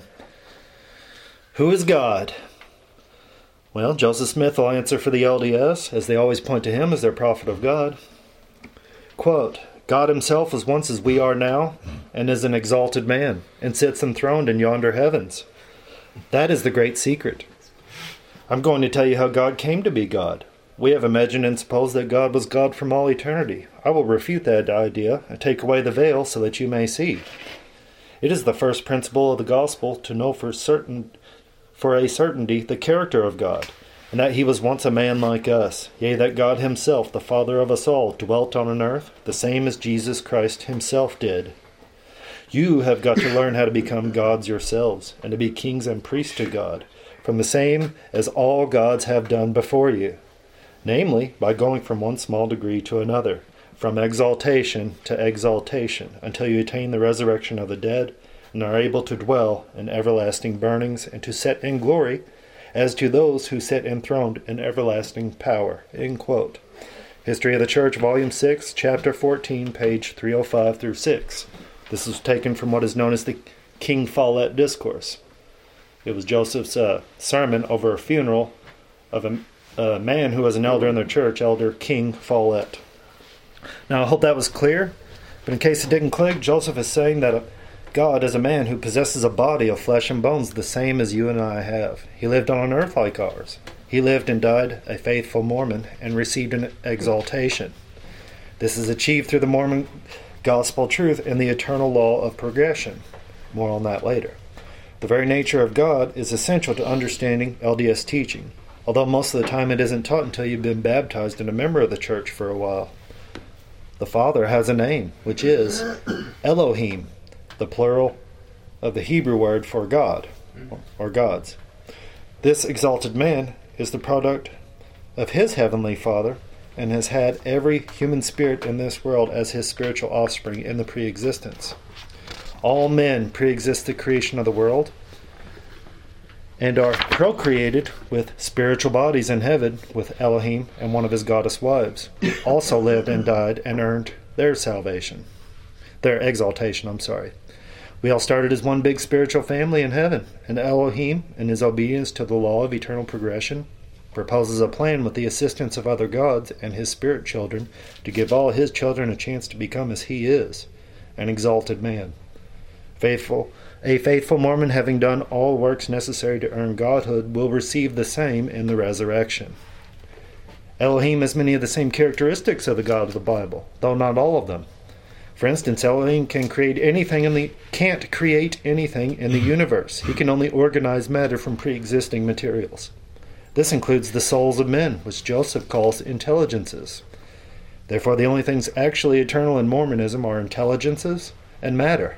A: Who is God? Well, Joseph Smith will answer for the L D S, as they always point to him as their prophet of God. Quote, God himself was once as we are now, and is an exalted man, and sits enthroned in yonder heavens. That is the great secret. I'm going to tell you how God came to be God. We have imagined and supposed that God was God from all eternity. I will refute that idea and take away the veil so that you may see. It is the first principle of the gospel to know for certain, for a certainty the character of God, and that he was once a man like us, yea, that God himself, the Father of us all, dwelt on an earth, the same as Jesus Christ himself did. You have got to learn how to become gods yourselves, and to be kings and priests to God, from the same as all gods have done before you, namely, by going from one small degree to another, from exaltation to exaltation, until you attain the resurrection of the dead, and are able to dwell in everlasting burnings, and to sit in glory, as to those who sit enthroned in everlasting power. End quote. History of the Church, Volume six, Chapter fourteen, page three oh five through six. This was taken from what is known as the King Follett Discourse. It was Joseph's uh, sermon over a funeral of a, a man who was an elder in their church, Elder King Follett. Now, I hope that was clear, but in case it didn't click, Joseph is saying that a God is a man who possesses a body of flesh and bones the same as you and I have. He lived on an earth like ours. He lived and died a faithful Mormon and received an exaltation. This is achieved through the Mormon gospel truth and the eternal law of progression. More on that later. The very nature of God is essential to understanding L D S teaching, although most of the time it isn't taught until you've been baptized and a member of the church for a while. The Father has a name, which is Elohim, the plural of the Hebrew word for God, or gods. This exalted man is the product of his heavenly Father and has had every human spirit in this world as his spiritual offspring in the pre-existence. All men pre-exist the creation of the world and are procreated with spiritual bodies in heaven with Elohim and one of his goddess wives, who also lived and died and earned their salvation, their exaltation, I'm sorry. We all started as one big spiritual family in heaven, and Elohim, in his obedience to the law of eternal progression, proposes a plan with the assistance of other gods and his spirit children to give all his children a chance to become as he is, an exalted man. Faithful, a faithful Mormon, having done all works necessary to earn godhood, will receive the same in the resurrection. Elohim has many of the same characteristics of the God of the Bible, though not all of them. For instance, Elohim can create anything in the can't create anything in the universe. He can only organize matter from pre-existing materials. This includes the souls of men, which Joseph calls intelligences. Therefore, the only things actually eternal in Mormonism are intelligences and matter.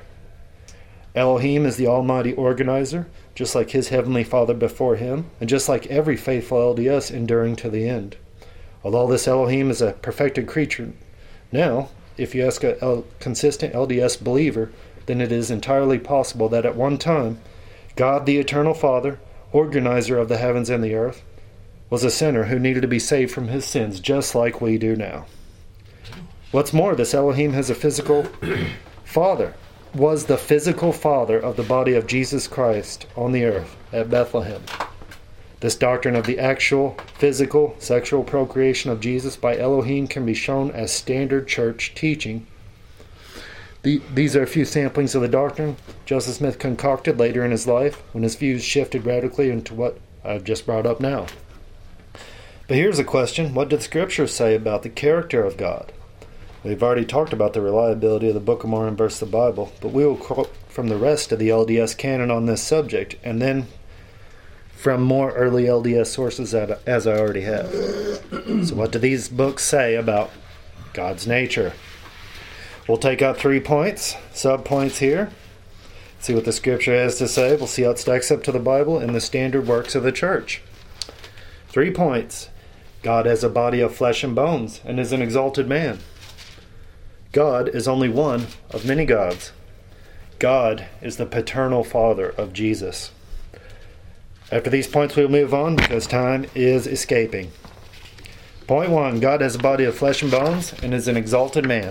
A: Elohim is the almighty organizer, just like his heavenly Father before him, and just like every faithful L D S enduring to the end. Although this Elohim is a perfected creature now, if you ask a, a consistent L D S believer, then it is entirely possible that at one time, God the eternal Father, organizer of the heavens and the earth, was a sinner who needed to be saved from his sins, just like we do now. What's more, this Elohim has a physical father, was the physical father of the body of Jesus Christ on the earth at Bethlehem. This doctrine of the actual, physical, sexual procreation of Jesus by Elohim can be shown as standard church teaching. The, these are a few samplings of the doctrine Joseph Smith concocted later in his life when his views shifted radically into what I've just brought up now. But here's a question. What did the Scriptures say about the character of God? We've already talked about the reliability of the Book of Mormon versus the Bible, but we will quote from the rest of the L D S canon on this subject, and then from more early L D S sources as I already have. So what do these books say about God's nature? We'll take out three points, sub-points here, see what the Scripture has to say. We'll see how it stacks up to the Bible and the standard works of the church. Three points. God has a body of flesh and bones and is an exalted man. God is only one of many gods. God is the paternal father of Jesus. After these points, we'll move on because time is escaping. Point one, God has a body of flesh and bones and is an exalted man.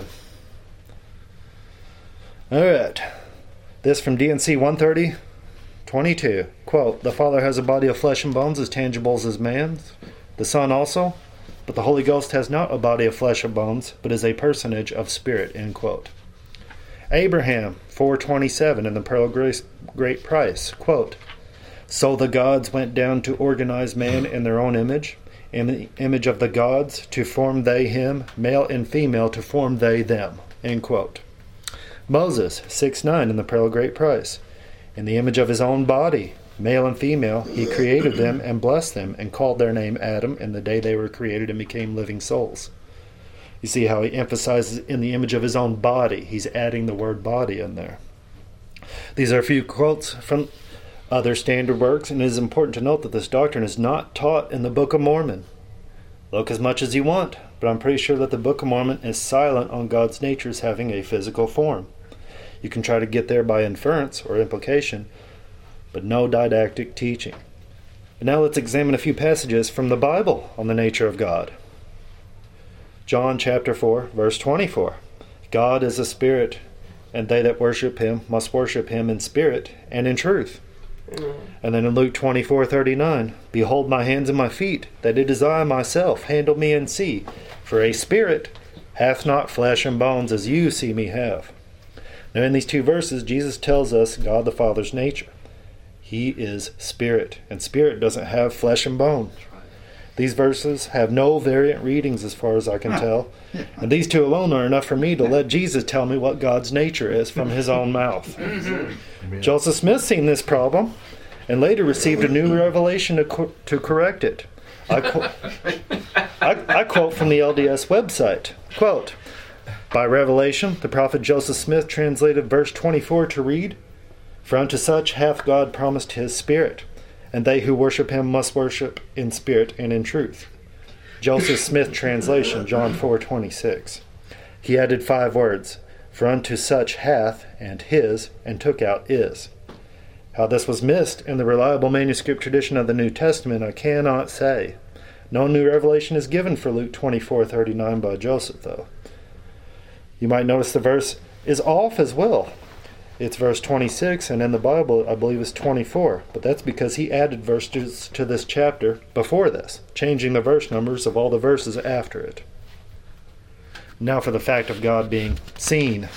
A: All right. This from D and C one thirty, twenty-two. Quote, the Father has a body of flesh and bones as tangible as man's, the Son also, but the Holy Ghost has not a body of flesh and bones, but is a personage of spirit, end quote. Abraham, four twenty-seven, in the Pearl of Great Price, quote, so the gods went down to organize man in their own image, in the image of the gods, to form they him, male and female, to form they them, end quote. Moses, six nine, in the Pearl of Great Price, in the image of his own body, male and female, he created them and blessed them and called their name Adam in the day they were created and became living souls. You see how he emphasizes in the image of his own body. He's adding the word body in there. These are a few quotes from other standard works, and it is important to note that this doctrine is not taught in the Book of Mormon. Look as much as you want, but I'm pretty sure that the Book of Mormon is silent on God's nature as having a physical form. You can try to get there by inference or implication, but no didactic teaching. But now let's examine a few passages from the Bible on the nature of God. John chapter four, verse twenty-four. God is a spirit, and they that worship him must worship him in spirit and in truth. Amen. And then in Luke twenty-four thirty-nine, behold my hands and my feet, that it is I myself, handle me and see. For a spirit hath not flesh and bones as you see me have. Now in these two verses, Jesus tells us God the Father's nature. He is spirit, and spirit doesn't have flesh and bone. These verses have no variant readings as far as I can tell. And these two alone are enough for me to let Jesus tell me what God's nature is from his own mouth. Joseph Smith seen this problem and later received a new revelation to, co- to correct it. I, qu- I, I quote from the L D S website, quote, "By revelation, the prophet Joseph Smith translated verse twenty-four to read, 'For unto such hath God promised his Spirit, and they who worship him must worship in spirit and in truth.'" Joseph Smith translation, John four twenty-six. He added five words, "For unto such hath," and his, and took out is. How this was missed in the reliable manuscript tradition of the New Testament, I cannot say. No new revelation is given for Luke twenty-four thirty-nine by Joseph, though. You might notice the verse is off as well. It's verse twenty-six, and in the Bible, I believe it's twenty-four. But that's because he added verses to this chapter before this, changing the verse numbers of all the verses after it. Now for the fact of God being seen.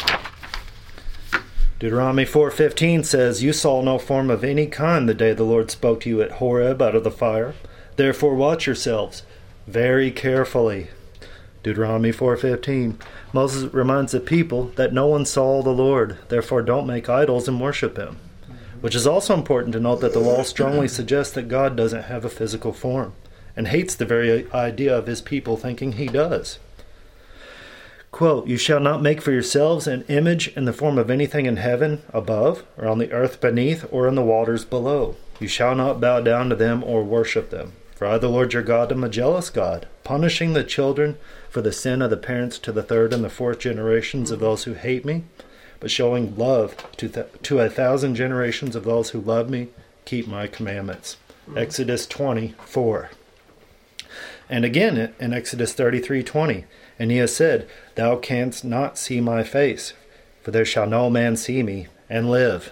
A: Deuteronomy four fifteen says, "You saw no form of any kind the day the Lord spoke to you at Horeb out of the fire. Therefore watch yourselves very carefully." Deuteronomy four fifteen. Moses reminds the people that no one saw the Lord, therefore don't make idols and worship him. Which is also important to note that the law strongly suggests that God doesn't have a physical form, and hates the very idea of his people thinking he does. Quote, "You shall not make for yourselves an image in the form of anything in heaven above, or on the earth beneath, or in the waters below. You shall not bow down to them or worship them. For I, the Lord your God, am a jealous God, punishing the children for the sin of the parents to the third and the fourth generations of those who hate me, but showing love to, th- to a thousand generations of those who love me, keep my commandments." Exodus twenty-four. And again in Exodus thirty-three twenty, "And he has said, Thou canst not see my face, for there shall no man see me and live."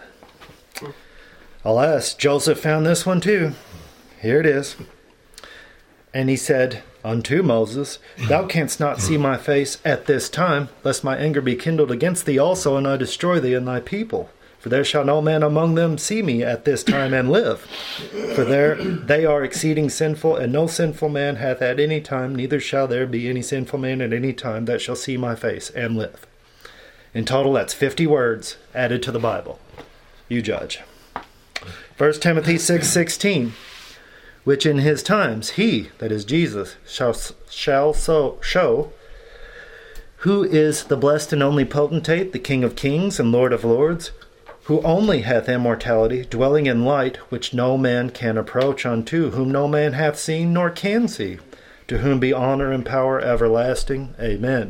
A: Alas, Joseph found this one too. Here it is. "And he said unto Moses, Thou canst not see my face at this time, lest my anger be kindled against thee also, and I destroy thee and thy people. For there shall no man among them see me at this time and live. For there they are exceeding sinful, and no sinful man hath at any time, neither shall there be any sinful man at any time that shall see my face and live." In total, that's fifty words added to the Bible. You judge. First Timothy six sixteen. "Which in his times he," that is Jesus, shall, shall so show, who is the blessed and only potentate, the King of kings and Lord of lords, who only hath immortality, dwelling in light, which no man can approach unto, whom no man hath seen nor can see, to whom be honor and power everlasting. Amen."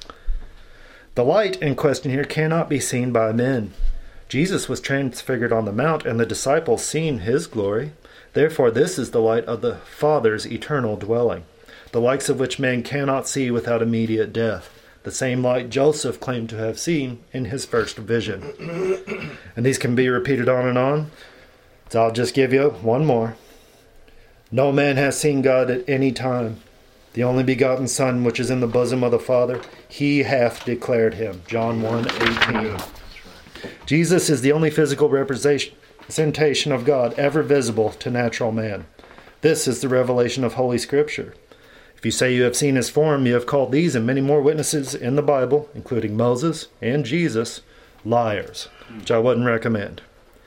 A: The light in question here cannot be seen by men. Jesus was transfigured on the mount, and the disciples seen his glory. Therefore this is the light of the Father's eternal dwelling, the likes of which man cannot see without immediate death. The same light Joseph claimed to have seen in his first vision. And these can be repeated on and on, so I'll just give you one more. "No man has seen God at any time. The only begotten Son, which is in the bosom of the Father, he hath declared him." John one eighteen. Jesus is the only physical representation of God ever visible to natural man. This is the revelation of Holy Scripture. If you say you have seen his form, you have called these and many more witnesses in the Bible, including Moses and Jesus, liars, which I wouldn't recommend.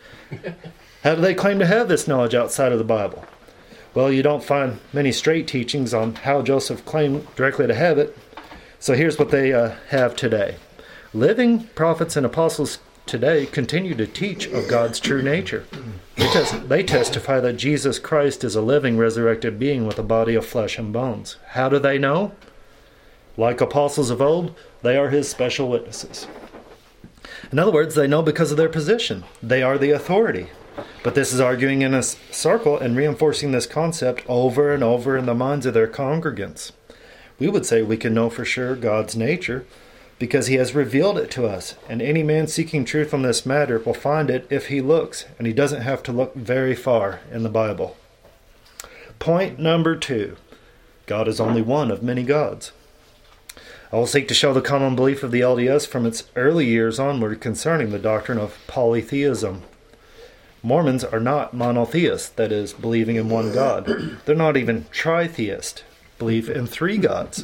A: How do they claim to have this knowledge outside of the Bible? Well, you don't find many straight teachings on how Joseph claimed directly to have it. So here's what they uh, have today. Living prophets and apostles today continue to teach of God's true nature. They, tes- they testify that Jesus Christ is a living, resurrected being with a body of flesh and bones. How do they know? Like apostles of old, they are his special witnesses. In other words, they know because of their position. They are the authority. But this is arguing in a circle and reinforcing this concept over and over in the minds of their congregants. We would say we can know for sure God's nature because he has revealed it to us, and any man seeking truth on this matter will find it if he looks, and he doesn't have to look very far in the Bible. Point number two. God is only one of many gods. I will seek to show the common belief of the L D S from its early years onward concerning the doctrine of polytheism. Mormons are not monotheists, that is, believing in one God. They're not even tritheist, belief in three gods.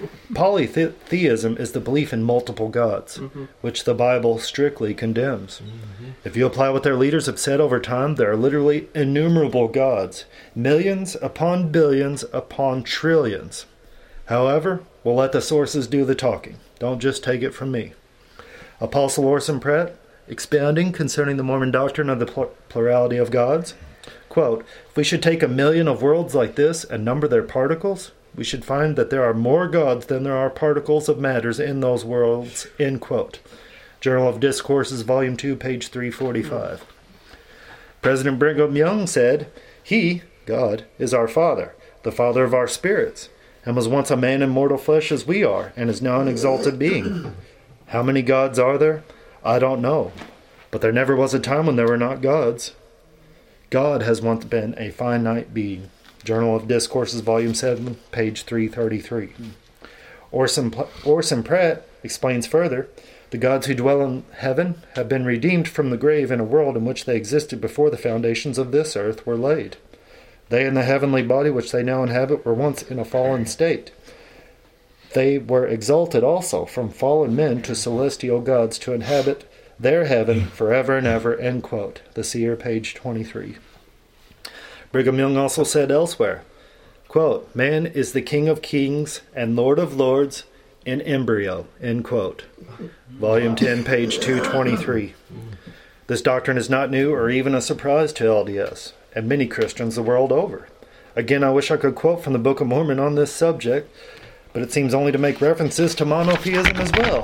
A: Polytheism is the belief in multiple gods, mm-hmm. which the Bible strictly condemns. Mm-hmm. If you apply what their leaders have said over time, there are literally innumerable gods, millions upon billions upon trillions. However, we'll let the sources do the talking. Don't just take it from me. Apostle Orson Pratt, expounding concerning the Mormon doctrine of the pl- plurality of gods, quote, "If we should take a million of worlds like this and number their particles, we should find that there are more gods than there are particles of matters in those worlds," end quote. Journal of Discourses, Volume two, page three forty-five. President Brigham Young said, "He, God, is our Father, the Father of our spirits, and was once a man in mortal flesh as we are, and is now an exalted being. How many gods are there? I don't know, but there never was a time when there were not gods. God has once been a finite being." Journal of Discourses, Volume seven, page three thirty-three. Orson, Orson Pratt explains further, "The gods who dwell in heaven have been redeemed from the grave in a world in which they existed before the foundations of this earth were laid. They and the heavenly body which they now inhabit were once in a fallen state. They were exalted also from fallen men to celestial gods to inhabit their heaven forever and ever," end quote. The Seer, page twenty-three. Brigham Young also said elsewhere, quote, "Man is the King of kings and Lord of lords in embryo," end quote. Volume ten, page two twenty-three. This doctrine is not new or even a surprise to L D S, and many Christians the world over. Again, I wish I could quote from the Book of Mormon on this subject, but it seems only to make references to monotheism as well.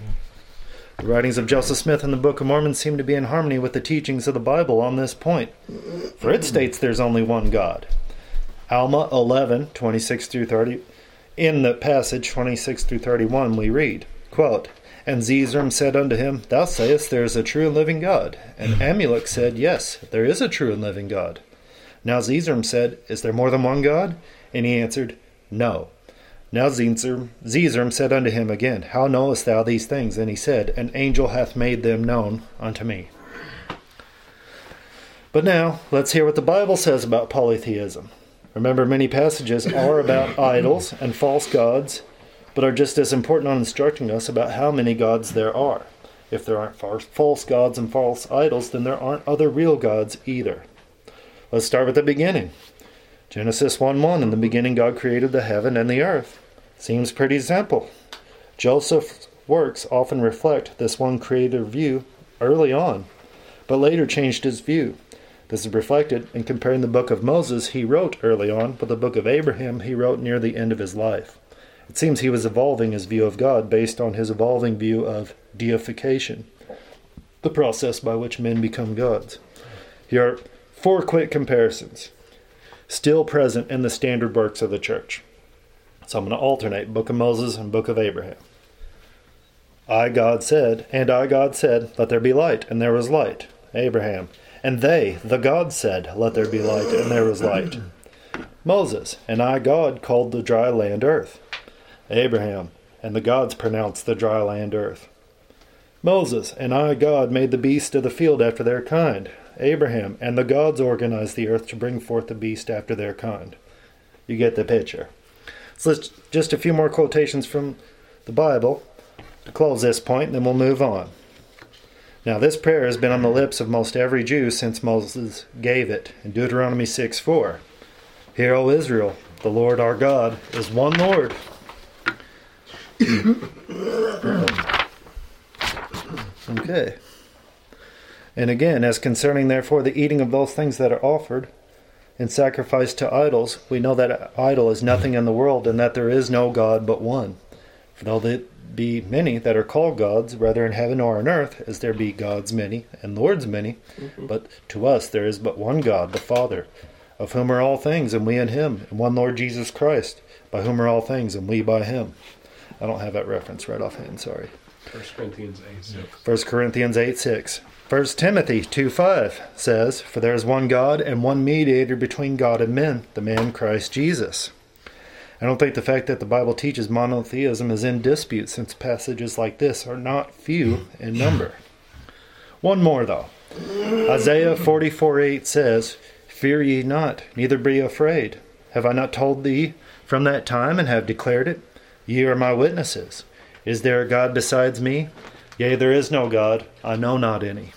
A: The writings of Joseph Smith in the Book of Mormon seem to be in harmony with the teachings of the Bible on this point, for it states there's only one God. Alma eleven, twenty-six through thirty, in the passage twenty-six through thirty-one we read, quote, "And Zeezrom said unto him, Thou sayest there is a true and living God. And Amulek said, Yes, there is a true and living God. Now Zeezrom said, Is there more than one God? And he answered, No. Now Zeezrom said unto him again, How knowest thou these things? And he said, An angel hath made them known unto me." But now, let's hear what the Bible says about polytheism. Remember, many passages are about idols and false gods, but are just as important on instructing us about how many gods there are. If there aren't false gods and false idols, then there aren't other real gods either. Let's start with the beginning. Genesis one one, in the beginning God created the heaven and the earth. Seems pretty simple. Joseph's works often reflect this one creative view early on, but later changed his view. This is reflected in comparing the book of Moses he wrote early on with the book of Abraham he wrote near the end of his life. It seems he was evolving his view of God based on his evolving view of deification, the process by which men become gods. Here are four quick comparisons, still present in the standard works of the church. So I'm going to alternate Book of Moses and Book of Abraham. I, God, said, and I, God, said, Let there be light, and there was light. Abraham. And they, the gods, said, Let there be light, and there was light. Moses. And I, God, called the dry land earth. Abraham. And the gods pronounced the dry land earth. Moses. And I, God, made the beasts of the field after their kind. Abraham. And the gods organized the earth to bring forth the beast after their kind. You get the picture. So let's just a few more quotations from the Bible to close this point, and then we'll move on. Now, this prayer has been on the lips of most every Jew since Moses gave it in Deuteronomy six four. Hear, O Israel, the Lord our God is one Lord. Okay. And again, as concerning, therefore, the eating of those things that are offered in sacrifice to idols, we know that an idol is nothing in the world, and that there is no God but one. For though there be many that are called gods, whether in heaven or on earth, as there be gods many and lords many, mm-hmm. but to us there is but one God, the Father, of whom are all things, and we in him, and one Lord Jesus Christ, by whom are all things, and we by him. I don't have that reference right offhand, sorry.
C: First Corinthians eight six.
A: First Corinthians eight six. First Timothy two five says, For there is one God and one mediator between God and men, the man Christ Jesus. I don't think the fact that the Bible teaches monotheism is in dispute, since passages like this are not few in number. One more, though. Isaiah forty-four eight says, "Fear ye not, neither be afraid. Have I not told thee from that time, and have declared it? Ye are my witnesses. Is there a God besides me? Yea, there is no God. I know not any."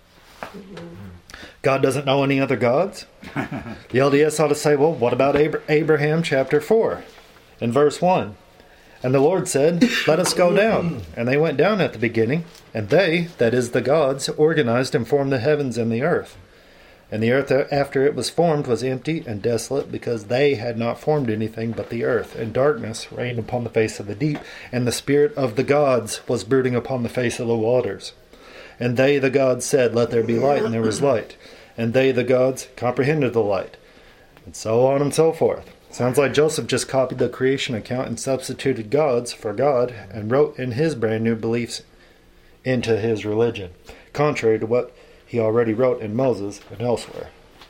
A: God doesn't know any other gods? The L D S ought to say, well, what about Abra- Abraham chapter four and verse one? "And the Lord said, Let us go down. And they went down at the beginning, and they, that is the gods, organized and formed the heavens and the earth. And the earth after it was formed was empty and desolate, because they had not formed anything but the earth. And darkness reigned upon the face of the deep, and the spirit of the gods was brooding upon the face of the waters. And they, the gods, said, Let there be light, and there was light. And they, the gods, comprehended the light." And so on and so forth. Sounds like Joseph just copied the creation account and substituted gods for God and wrote in his brand new beliefs into his religion, contrary to what he already wrote in Moses and elsewhere.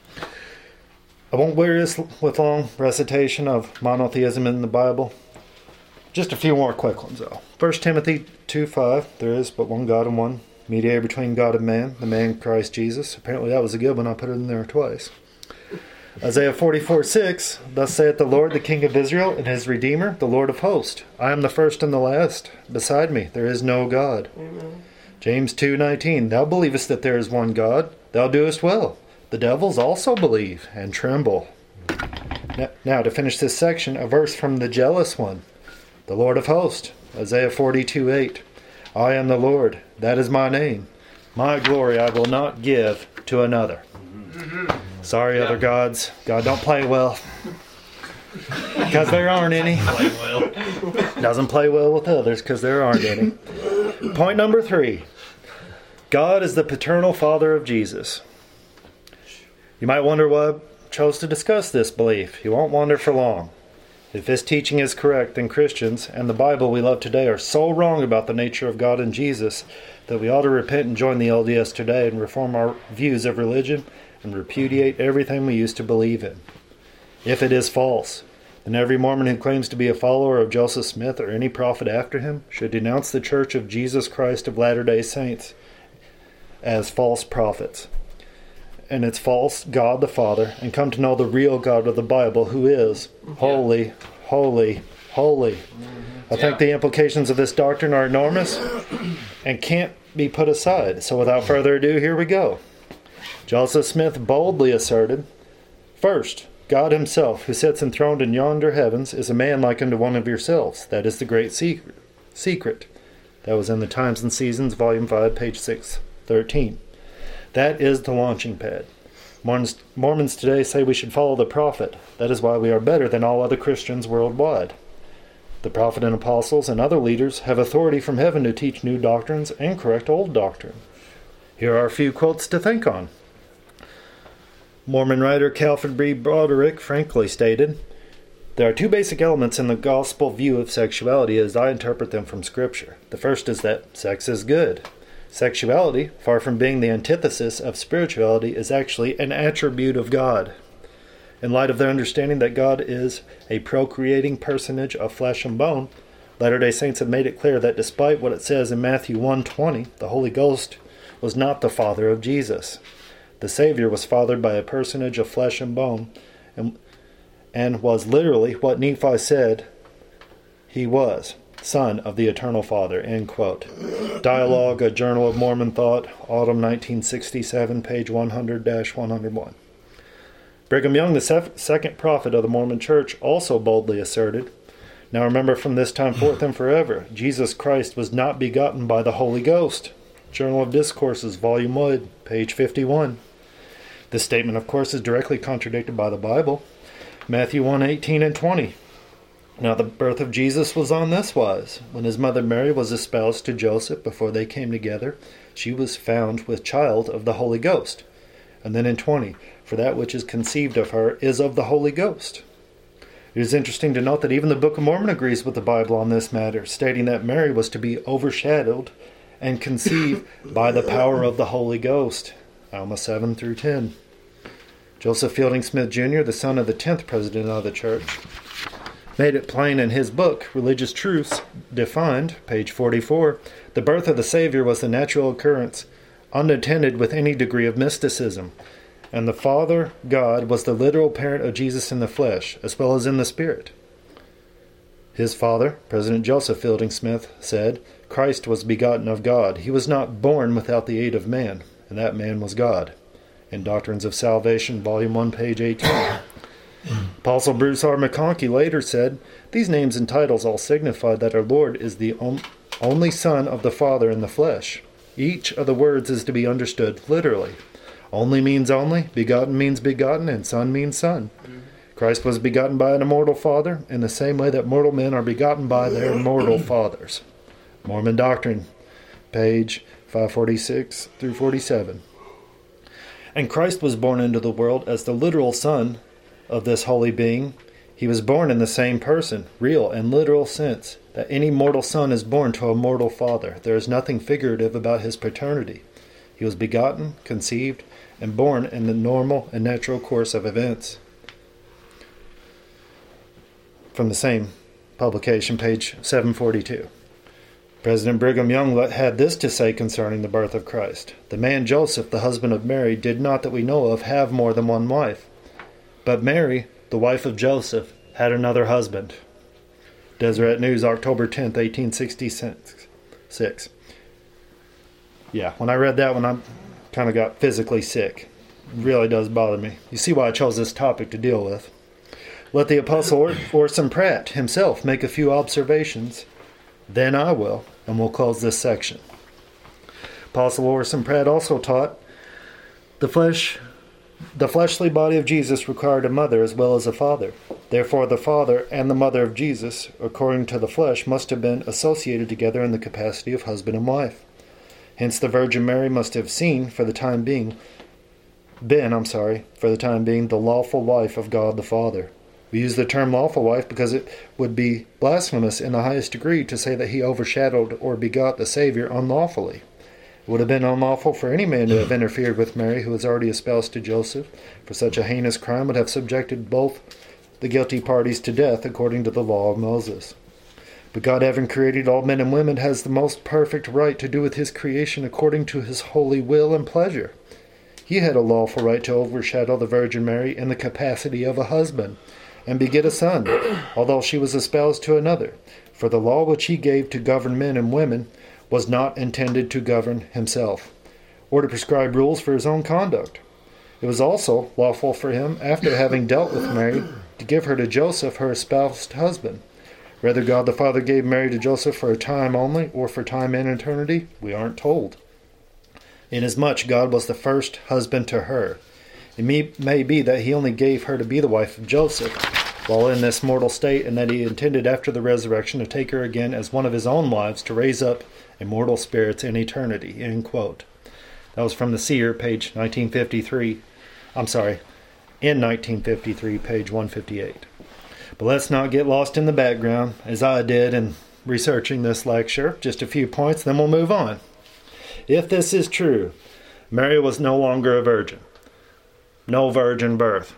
A: I won't weary us with long recitation of monotheism in the Bible. Just a few more quick ones, though. First Timothy two five, "There is but one God and one mediator between God and man, the man Christ Jesus." Apparently that was a good one. I put it in there twice. Isaiah forty-four six, "Thus saith the Lord, the King of Israel, and his Redeemer, the Lord of hosts. I am the first and the last. Beside me there is no God." Amen. James two nineteen, "Thou believest that there is one God. Thou doest well. The devils also believe and tremble." Now, to finish this section, a verse from the jealous one, the Lord of hosts, Isaiah forty-two eight. "I am the Lord, that is my name. My glory I will not give to another." Mm-hmm. Sorry, yeah. Other gods. God don't play well. Because there aren't any. Play well. Doesn't play well with others because there aren't any. Point number three. God is the paternal father of Jesus. You might wonder why I chose to discuss this belief. You won't wonder for long. If this teaching is correct, then Christians and the Bible we love today are so wrong about the nature of God and Jesus that we ought to repent and join the L D S today and reform our views of religion and repudiate everything we used to believe in. If it is false, then every Mormon who claims to be a follower of Joseph Smith or any prophet after him should denounce the Church of Jesus Christ of Latter-day Saints as false prophets and its false God the Father, and come to know the real God of the Bible, who is holy, holy, holy. I think the implications of this doctrine are enormous and can't be put aside. So without further ado, here we go. Joseph Smith boldly asserted, "First, God himself, who sits enthroned in yonder heavens, is a man like unto one of yourselves. That is the great secret. secret. That was in the Times and Seasons, Volume five, page six thirteen. That is the launching pad. Mormons, Mormons today say we should follow the prophet. That is why we are better than all other Christians worldwide. The prophet and apostles and other leaders have authority from heaven to teach new doctrines and correct old doctrine." Here are a few quotes to think on. Mormon writer Calvin B. Broderick frankly stated, "There are two basic elements in the gospel view of sexuality as I interpret them from Scripture. The first is that sex is good. Sexuality, far from being the antithesis of spirituality, is actually an attribute of God. In light of their understanding that God is a procreating personage of flesh and bone, Latter-day Saints have made it clear that despite what it says in Matthew one twenty, the Holy Ghost was not the Father of Jesus. The Savior was fathered by a personage of flesh and bone, and, and was literally what Nephi said he was, Son of the Eternal Father." End quote. Dialogue, A Journal of Mormon Thought, Autumn nineteen sixty-seven, page one hundred to one oh one. Brigham Young, the sef- second prophet of the Mormon Church, also boldly asserted, "Now remember from this time forth and forever, Jesus Christ was not begotten by the Holy Ghost." Journal of Discourses, Volume one, page fifty-one. This statement, of course, is directly contradicted by the Bible. Matthew one eighteen and twenty. "Now the birth of Jesus was on this wise. When his mother Mary was espoused to Joseph before they came together, she was found with child of the Holy Ghost." And then in twenty, "For that which is conceived of her is of the Holy Ghost." It is interesting to note that even the Book of Mormon agrees with the Bible on this matter, stating that Mary was to be overshadowed and conceived by the power of the Holy Ghost. Alma seven through ten. Joseph Fielding Smith Junior, the son of the tenth president of the church, made it plain in his book, Religious Truths Defined, page forty-four, the birth of the Savior was the natural occurrence unattended with any degree of mysticism. And the Father, God, was the literal parent of Jesus in the flesh, as well as in the spirit. His father, President Joseph Fielding Smith, said, Christ was begotten of God. He was not born without the aid of man, and that man was God. In Doctrines of Salvation, Volume one, page eighteen. Apostle Bruce R. McConkie later said, These names and titles all signify that our Lord is the on- only Son of the Father in the flesh. Each of the words is to be understood literally. Only means only, begotten means begotten, and son means son. Christ was begotten by an immortal Father in the same way that mortal men are begotten by their mortal fathers. Mormon Doctrine, page five forty-six through forty-seven. And Christ was born into the world as the literal Son of this holy being. He was born in the same person, real and literal sense, that any mortal son is born to a mortal father. There is nothing figurative about his paternity. He was begotten, conceived, and born in the normal and natural course of events. From the same publication, page seven forty-two. President Brigham Young had this to say concerning the birth of Christ. The man Joseph, the husband of Mary, did not that we know of have more than one wife. But Mary, the wife of Joseph, had another husband. Deseret News, October tenth, eighteen sixty-six. Yeah, when I read that one, I kind of got physically sick. It really does bother me. You see why I chose this topic to deal with. Let the Apostle Orson Pratt himself make a few observations. Then I will, and we'll close this section. Apostle Orson Pratt also taught the flesh, the fleshly body of Jesus required a mother as well as a father. Therefore, the father and the mother of Jesus, according to the flesh, must have been associated together in the capacity of husband and wife. Hence, the Virgin Mary must have seen, for the time being, been, I'm sorry, for the time being, the lawful wife of God the Father. We use the term lawful wife because it would be blasphemous in the highest degree to say that he overshadowed or begot the Savior unlawfully. It would have been unlawful for any man to have interfered with Mary, who was already espoused to Joseph, for such a heinous crime would have subjected both the guilty parties to death according to the law of Moses. But God, having created all men and women, has the most perfect right to do with his creation according to his holy will and pleasure. He had a lawful right to overshadow the Virgin Mary in the capacity of a husband, and beget a son, although she was espoused to another. For the law which he gave to govern men and women was not intended to govern himself, or to prescribe rules for his own conduct. It was also lawful for him, after having dealt with Mary, to give her to Joseph, her espoused husband. Whether God the Father gave Mary to Joseph for a time only, or for time and eternity, we aren't told. Inasmuch God was the first husband to her, it may, may be that he only gave her to be the wife of Joseph while in this mortal state, and that he intended after the resurrection to take her again as one of his own wives to raise up immortal spirits in eternity. End quote. That was from the Seer, page nineteen fifty-three. I'm sorry, in nineteen fifty-three, page one fifty-eight. But let's not get lost in the background, as I did in researching this lecture. Just a few points, then we'll move on. If this is true, Mary was no longer a virgin. No virgin birth.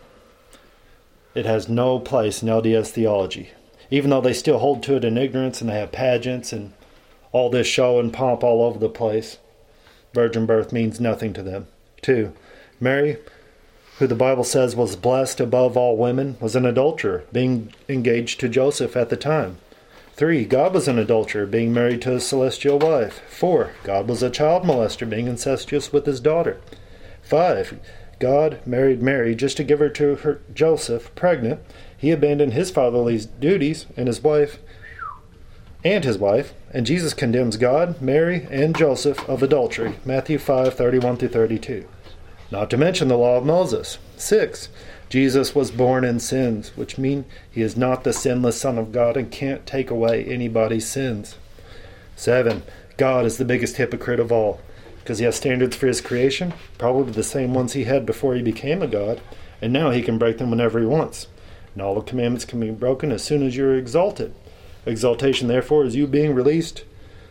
A: It has no place in L D S theology. Even though they still hold to it in ignorance and they have pageants and all this show and pomp all over the place, virgin birth means nothing to them. Two, Mary, who the Bible says was blessed above all women, was an adulterer, being engaged to Joseph at the time. Three, God was an adulterer, being married to his celestial wife. Four, God was a child molester, being incestuous with his daughter. Five, God married Mary just to give her to her Joseph, pregnant. He abandoned his fatherly duties and his wife, and his wife, and Jesus condemns God, Mary, and Joseph of adultery. Matthew five, thirty-one through thirty-two. Not to mention the law of Moses. Six, Jesus was born in sins, which mean he is not the sinless Son of God and can't take away anybody's sins. Seven, God is the biggest hypocrite of all, because he has standards for his creation, probably the same ones he had before he became a god, and now he can break them whenever he wants. And all the commandments can be broken as soon as you're exalted. Exaltation, therefore, is you being released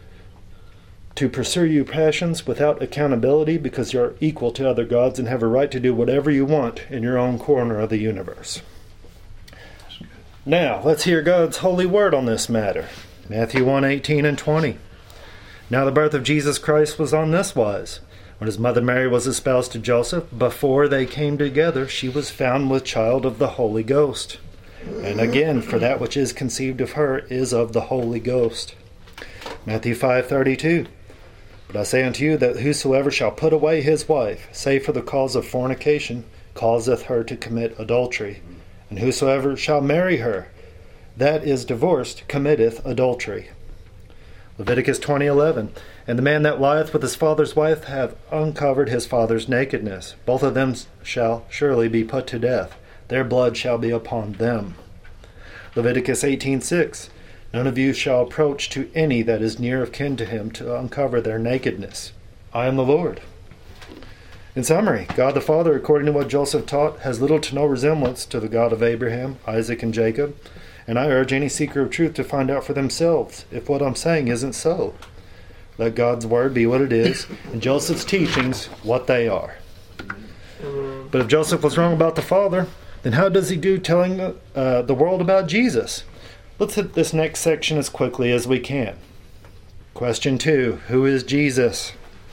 A: to pursue your passions without accountability, because you're equal to other gods and have a right to do whatever you want in your own corner of the universe. Now, let's hear God's holy word on this matter. Matthew one, eighteen and twenty. Now the birth of Jesus Christ was on this wise. When his mother Mary was espoused to Joseph, before they came together, she was found with child of the Holy Ghost. And again, for that which is conceived of her is of the Holy Ghost. Matthew five thirty-two. But I say unto you that whosoever shall put away his wife, save for the cause of fornication, causeth her to commit adultery. And whosoever shall marry her, that is divorced, committeth adultery. Leviticus twenty eleven. And the man that lieth with his father's wife hath uncovered his father's nakedness. Both of them shall surely be put to death. Their blood shall be upon them. Leviticus eighteen six. None of you shall approach to any that is near of kin to him to uncover their nakedness. I am the Lord. In summary, God the Father, according to what Joseph taught, has little to no resemblance to the God of Abraham, Isaac, and Jacob. And I urge any seeker of truth to find out for themselves if what I'm saying isn't so. Let God's word be what it is, and Joseph's teachings what they are. But if Joseph was wrong about the Father, then how does he do telling uh, the world about Jesus? Let's hit this next section as quickly as we can. Question two, who is Jesus?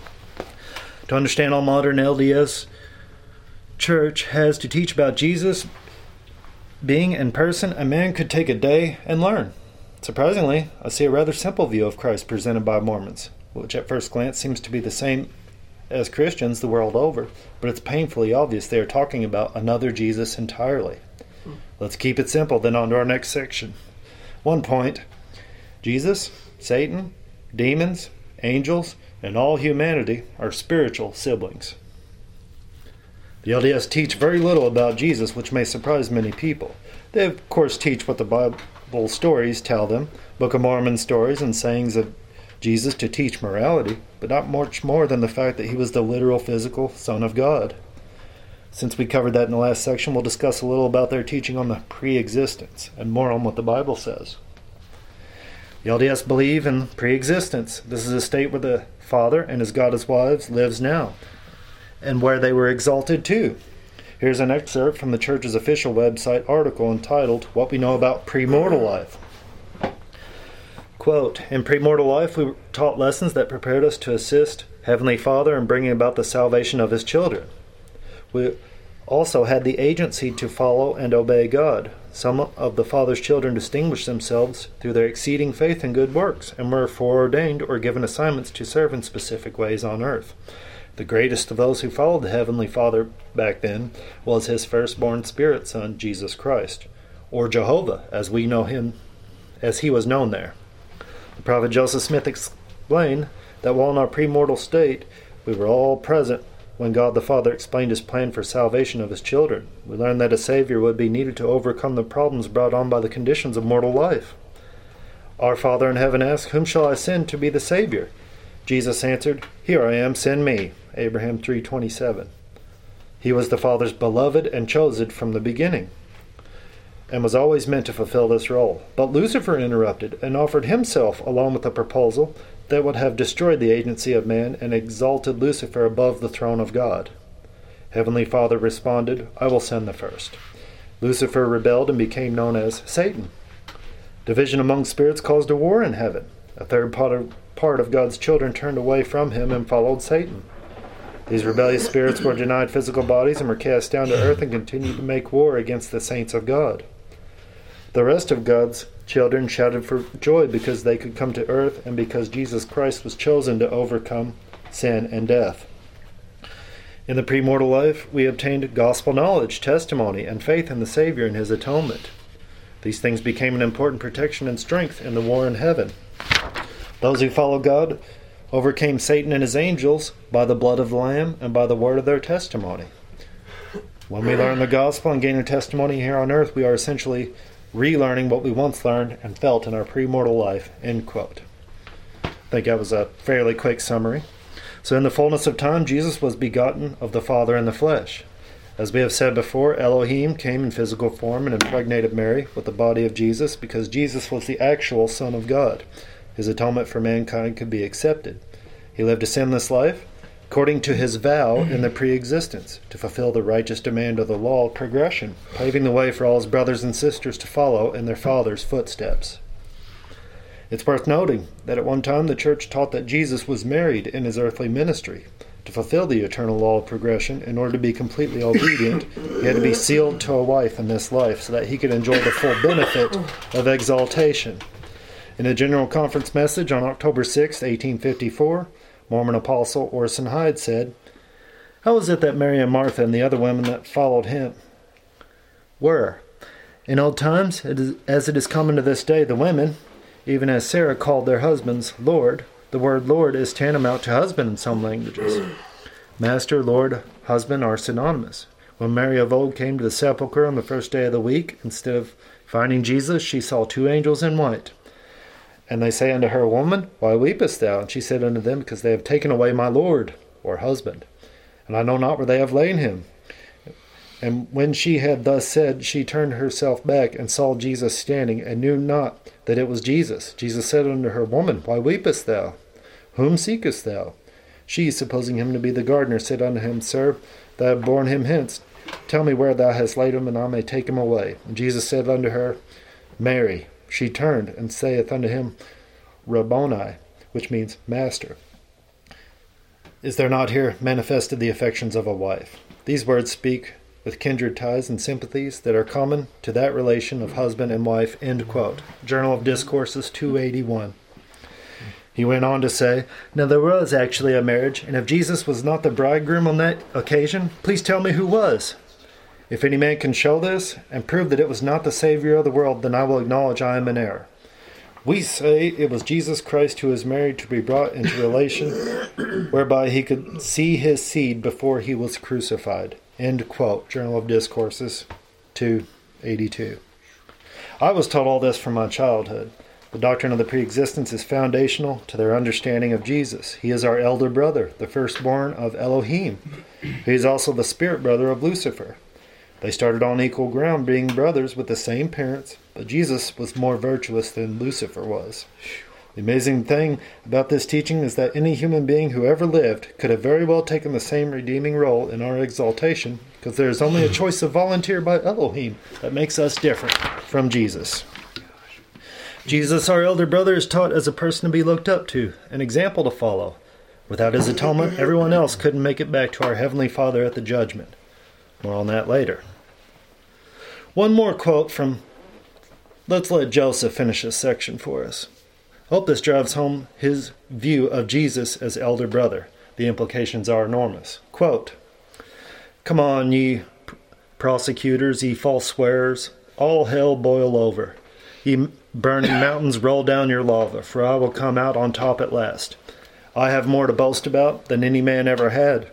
A: To understand all modern L D S church has to teach about Jesus being in person, a man could take a day and learn. Surprisingly, I see a rather simple view of Christ presented by Mormons, which at first glance seems to be the same as Christians the world over, but it's painfully obvious they are talking about another Jesus entirely. Let's keep it simple, then on to our next section. One point, Jesus, Satan, demons, angels, and all humanity are spiritual siblings. The L D S teach very little about Jesus, which may surprise many people. They, of course, teach what the Bible stories tell them, Book of Mormon stories and sayings of Jesus to teach morality, but not much more than the fact that he was the literal physical Son of God. Since we covered that in the last section, we'll discuss a little about their teaching on the pre-existence and more on what the Bible says. The L D S believe in pre-existence. This is a state where the Father and his goddess wives lives now, and where they were exalted to. Here's an excerpt from the church's official website article entitled, What We Know About Premortal Life. Quote, in premortal life we were taught lessons that prepared us to assist Heavenly Father in bringing about the salvation of his children. We also had the agency to follow and obey God. Some of the Father's children distinguished themselves through their exceeding faith and good works, and were foreordained or given assignments to serve in specific ways on earth. The greatest of those who followed the Heavenly Father back then was his firstborn spirit son, Jesus Christ, or Jehovah, as we know him, as he was known there. The prophet Joseph Smith explained that while in our premortal state, we were all present when God the Father explained his plan for salvation of his children. We learned that a Savior would be needed to overcome the problems brought on by the conditions of mortal life. Our Father in heaven asked, whom shall I send to be the Savior? Jesus answered, here I am, send me. Abraham three twenty-seven. He was the Father's beloved and chosen from the beginning, and was always meant to fulfill this role. But Lucifer interrupted and offered himself along with a proposal that would have destroyed the agency of man and exalted Lucifer above the throne of God. Heavenly Father responded, I will send the first. Lucifer rebelled and became known as Satan. Division among spirits caused a war in heaven. A third part of, part of God's children turned away from him and followed Satan. These rebellious spirits were denied physical bodies and were cast down to earth and continued to make war against the saints of God. The rest of God's children shouted for joy because they could come to earth and because Jesus Christ was chosen to overcome sin and death. In the premortal life, we obtained gospel knowledge, testimony, and faith in the Savior and his atonement. These things became an important protection and strength in the war in heaven. Those who follow God overcame Satan and his angels by the blood of the Lamb and by the word of their testimony. When we learn the gospel and gain a testimony here on earth, we are essentially relearning what we once learned and felt in our premortal life, end quote. I think that was a fairly quick summary. So in the fullness of time, Jesus was begotten of the Father in the flesh. As we have said before, Elohim came in physical form and impregnated Mary with the body of Jesus because Jesus was the actual Son of God. His atonement for mankind could be accepted. He lived a sinless life according to his vow in the pre-existence, to fulfill the righteous demand of the law of progression, paving the way for all his brothers and sisters to follow in their Father's footsteps. It's worth noting that at one time the church taught that Jesus was married in his earthly ministry. To fulfill the eternal law of progression, in order to be completely obedient, he had to be sealed to a wife in this life so that he could enjoy the full benefit of exaltation. In a General Conference message on October sixth, eighteen fifty-four, Mormon apostle Orson Hyde said, "How is it that Mary and Martha and the other women that followed him were? In old times, it is, as it is common to this day, the women, even as Sarah called their husbands Lord, the word Lord is tantamount to husband in some languages. Master, Lord, husband are synonymous. When Mary of old came to the sepulchre on the first day of the week, instead of finding Jesus, she saw two angels in white. And they say unto her, Woman, why weepest thou? And she said unto them, Because they have taken away my Lord, or husband, and I know not where they have laid him. And when she had thus said, she turned herself back, and saw Jesus standing, and knew not that it was Jesus. Jesus said unto her, Woman, why weepest thou? Whom seekest thou? She, supposing him to be the gardener, said unto him, Sir, thou hast borne him hence. Tell me where thou hast laid him, and I may take him away. And Jesus said unto her, Mary. She turned, and saith unto him, Rabboni, which means master. Is there not here manifested the affections of a wife? These words speak with kindred ties and sympathies that are common to that relation of husband and wife." End quote. Journal of Discourses two eighty-one. He went on to say, "Now there was actually a marriage, and if Jesus was not the bridegroom on that occasion, please tell me who was. If any man can show this, and prove that it was not the Savior of the world, then I will acknowledge I am in error. We say it was Jesus Christ who was married to be brought into relation, whereby he could see his seed before he was crucified." End quote. Journal of Discourses two eighty-two. I was taught all this from my childhood. The doctrine of the preexistence is foundational to their understanding of Jesus. He is our elder brother, the firstborn of Elohim. He is also the spirit brother of Lucifer. They started on equal ground, being brothers with the same parents, but Jesus was more virtuous than Lucifer was. The amazing thing about this teaching is that any human being who ever lived could have very well taken the same redeeming role in our exaltation, because there is only a choice of volunteer by Elohim that makes us different from Jesus. Jesus, our elder brother, is taught as a person to be looked up to, an example to follow. Without his atonement, everyone else couldn't make it back to our Heavenly Father at the judgment. More on that later. One more quote from... Let's let Joseph finish this section for us. Hope this drives home his view of Jesus as elder brother. The implications are enormous. Quote, "Come on, ye prosecutors, ye false swearers, all hell boil over. Ye burning mountains, roll down your lava, for I will come out on top at last. I have more to boast about than any man ever had.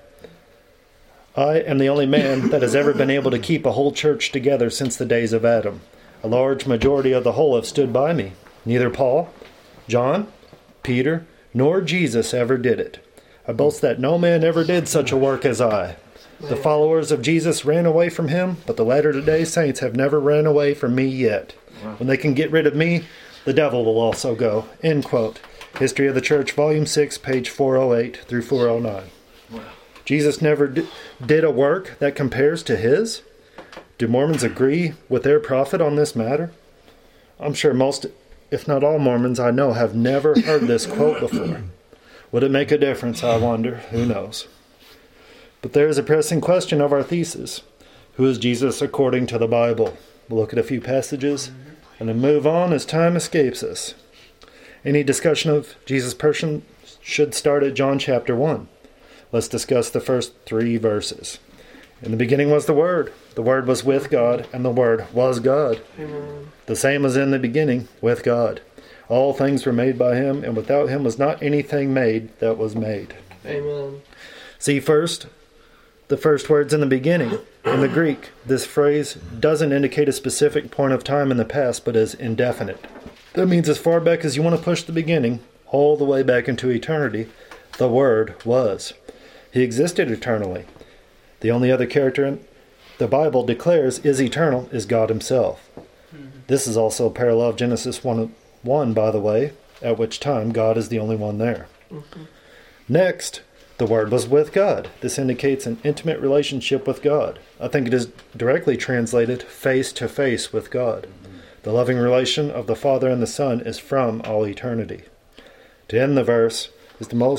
A: I am the only man that has ever been able to keep a whole church together since the days of Adam. A large majority of the whole have stood by me. Neither Paul, John, Peter, nor Jesus ever did it. I boast that no man ever did such a work as I. The followers of Jesus ran away from him, but the latter-day saints have never ran away from me yet. When they can get rid of me, the devil will also go." End quote. History of the Church, Volume six, page four oh eight through four oh nine. Jesus never d- did a work that compares to his? Do Mormons agree with their prophet on this matter? I'm sure most, if not all Mormons I know, have never heard this quote before. Would it make a difference, I wonder? Who knows? But there is a pressing question of our thesis. Who is Jesus according to the Bible? We'll look at a few passages and then move on as time escapes us. Any discussion of Jesus' person should start at John chapter one. Let's discuss the first three verses. In the beginning was the Word. The Word was with God, and the Word was God. Amen. The same was in the beginning with God. All things were made by him, and without him was not anything made that was made.
D: Amen.
A: See first, the first words in the beginning. In the Greek, this phrase doesn't indicate a specific point of time in the past, but is indefinite. That means as far back as you want to push the beginning, all the way back into eternity, the Word was. He existed eternally. The only other character in the Bible declares is eternal is God himself. Mm-hmm. This is also a parallel of Genesis one, one, by the way, at which time God is the only one there. Mm-hmm. Next, the Word was with God. This indicates an intimate relationship with God. I think it is directly translated face to face with God. Mm-hmm. The loving relation of the Father and the Son is from all eternity. To end the verse is the most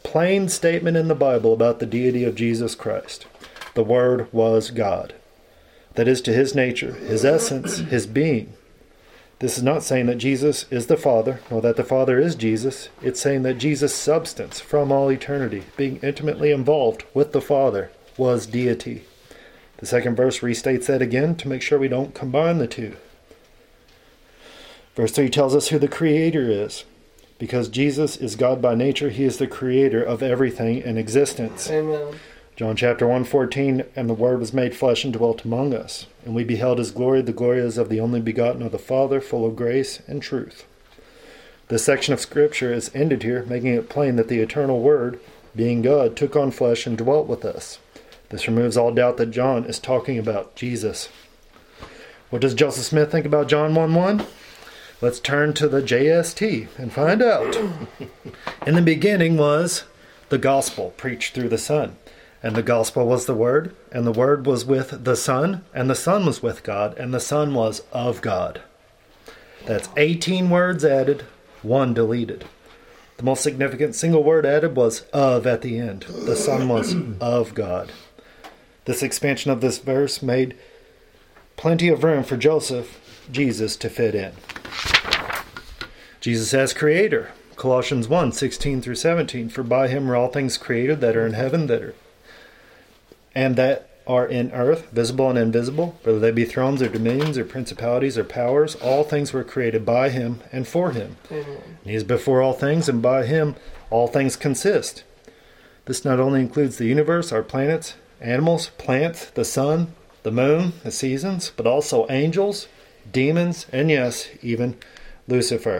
A: plain statement in the Bible about the deity of Jesus Christ. The Word was God. That is, to his nature, his essence, his being. This is not saying that Jesus is the Father, nor that the Father is Jesus. It's saying that Jesus' substance from all eternity, being intimately involved with the Father, was deity. The second verse restates that again to make sure we don't combine the two. Verse three tells us who the Creator is. Because Jesus is God by nature, he is the creator of everything in existence.
D: Amen.
A: John chapter one fourteen, and the Word was made flesh and dwelt among us. And we beheld his glory, the glory as of the only begotten of the Father, full of grace and truth. This section of Scripture is ended here, making it plain that the eternal Word, being God, took on flesh and dwelt with us. This removes all doubt that John is talking about Jesus. What does Joseph Smith think about John one one? Let's turn to the J S T and find out. In the beginning was the gospel preached through the Son. And the gospel was the Word, and the Word was with the Son, and the Son was with God, and the Son was of God. That's eighteen words added, one deleted. The most significant single word added was of at the end. The Son was of God. This expansion of this verse made plenty of room for Joseph, Jesus, to fit in. Jesus as Creator. Colossians one, sixteen through seventeen. For by him are all things created that are in heaven that are and that are in earth, visible and invisible, whether they be thrones or dominions or principalities or powers, all things were created by him and for him. Amen. And he is before all things, and by him all things consist. This not only includes the universe, our planets, animals, plants, the sun, the moon, the seasons, but also angels, demons, and yes, even Lucifer.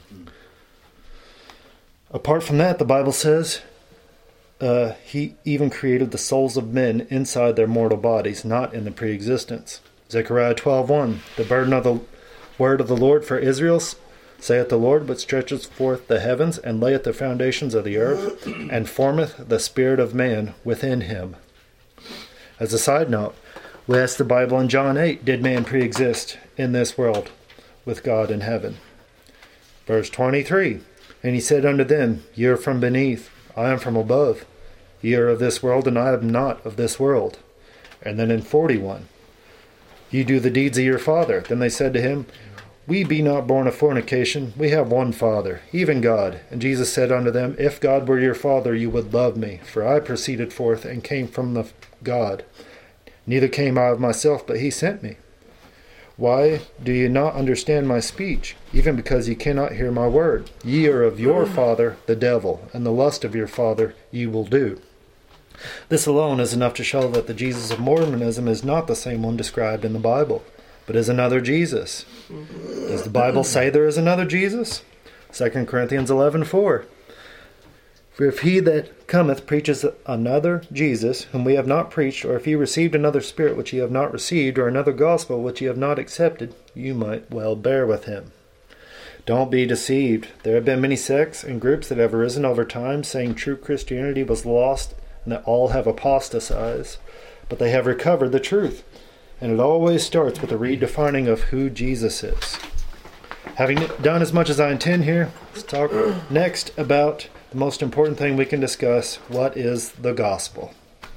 A: Apart from that, the Bible says uh, he even created the souls of men inside their mortal bodies, not in the pre-existence. Zechariah twelve one. The burden of the word of the Lord for Israel, saith the Lord, but stretcheth forth the heavens, and layeth the foundations of the earth, and formeth the spirit of man within him. As a side note, we ask the Bible in John eight, did man pre-exist in this world with God in heaven? Verse twenty-three. And he said unto them, Ye are from beneath, I am from above. Ye are of this world, and I am not of this world. And then in forty-one, Ye do the deeds of your father. Then they said to him, We be not born of fornication, we have one Father, even God. And Jesus said unto them, If God were your Father, you would love me, for I proceeded forth and came from the God. Neither came I of myself, but he sent me. Why do ye not understand my speech, even because ye cannot hear my word? Ye are of your father, the devil, and the lust of your father ye will do. This alone is enough to show that the Jesus of Mormonism is not the same one described in the Bible, but is another Jesus. Does the Bible say there is another Jesus? Second Corinthians eleven four. For if he that cometh preaches another Jesus, whom we have not preached, or if he received another spirit which ye have not received, or another gospel which ye have not accepted, you might well bear with him. Don't be deceived. There have been many sects and groups that have arisen over time, saying true Christianity was lost, and that all have apostatized, but they have recovered the truth. And it always starts with a redefining of who Jesus is. Having done as much as I intend here, let's talk next about the most important thing we can discuss. What is the gospel?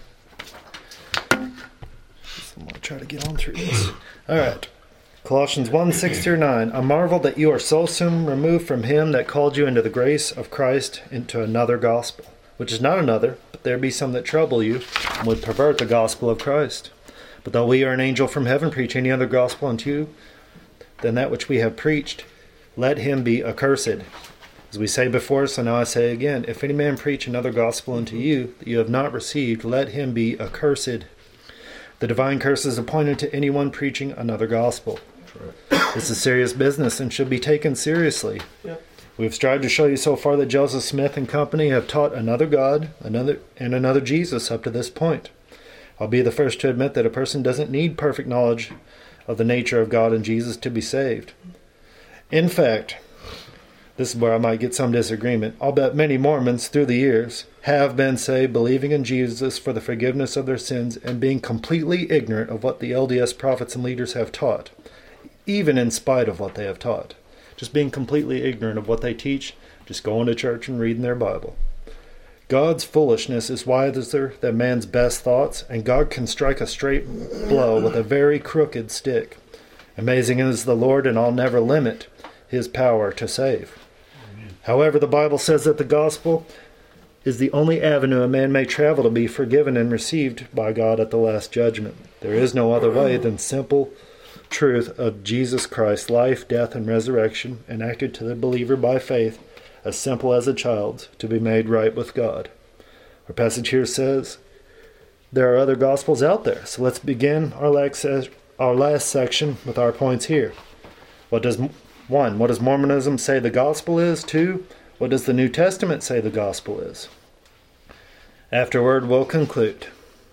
A: I'm going to try to get on through this. All right. Colossians one, six through nine. I marvel that you are so soon removed from him that called you into the grace of Christ into another gospel, which is not another, but there be some that trouble you and would pervert the gospel of Christ. But though we are an angel from heaven preach any other gospel unto you than that which we have preached, let him be accursed. As we say before, so now I say again, if any man preach another gospel unto you that you have not received, let him be accursed. The divine curse is appointed to anyone preaching another gospel. Right. This is serious business and should be taken seriously. Yep. We've strived to show you so far that Joseph Smith and company have taught another God, another and another Jesus up to this point. I'll be the first to admit that a person doesn't need perfect knowledge of the nature of God and Jesus to be saved. In fact, this is where I might get some disagreement. I'll bet many Mormons through the years have been saved believing in Jesus for the forgiveness of their sins and being completely ignorant of what the L D S prophets and leaders have taught, even in spite of what they have taught. Just being completely ignorant of what they teach, just going to church and reading their Bible. God's foolishness is wiser than man's best thoughts, and God can strike a straight blow with a very crooked stick. Amazing is the Lord, and I'll never limit his power to save. Amen. However, the Bible says that the gospel is the only avenue a man may travel to be forgiven and received by God at the last judgment. There is no other way than simple truth of Jesus Christ's life, death, and resurrection, enacted to the believer by faith, as simple as a child's, to be made right with God. Our passage here says there are other gospels out there. So let's begin our last, our last section with our points here. What does one, what does Mormonism say the gospel is? Two, what does the New Testament say the gospel is? Afterward, we'll conclude.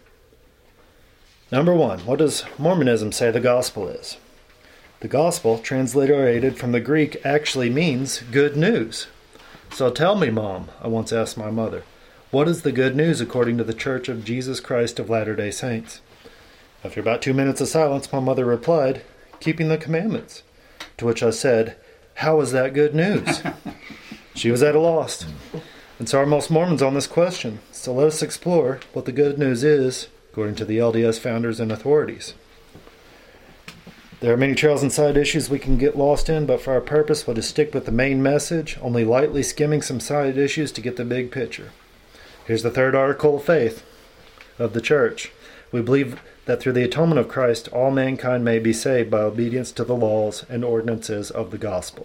A: Number one, what does Mormonism say the gospel is? The gospel, transliterated from the Greek, actually means good news. So tell me, Mom, I once asked my mother, what is the good news according to the Church of Jesus Christ of Latter-day Saints? After about two minutes of silence, my mother replied, keeping the commandments. To which I said, how is that good news? She was at a loss. And so are most Mormons on this question. So let us explore what the good news is, according to the L D S founders and authorities. There are many trails and side issues we can get lost in, but for our purpose, we'll just stick with the main message, only lightly skimming some side issues to get the big picture. Here's the third article of faith of the Church. We believe that through the atonement of Christ, all mankind may be saved by obedience to the laws and ordinances of the gospel.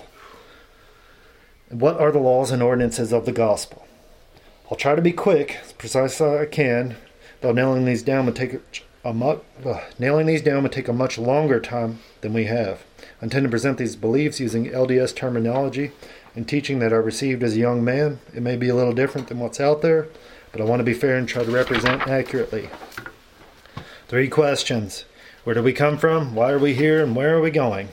A: What are the laws and ordinances of the gospel? I'll try to be quick, as precise as I can, though nailing these down would take a, a much, uh, nailing these down would take a much longer time than we have. I intend to present these beliefs using L D S terminology and teaching that I received as a young man. It may be a little different than what's out there, but I want to be fair and try to represent accurately. Three questions. Where do we come from? Why are we here? And where are we going?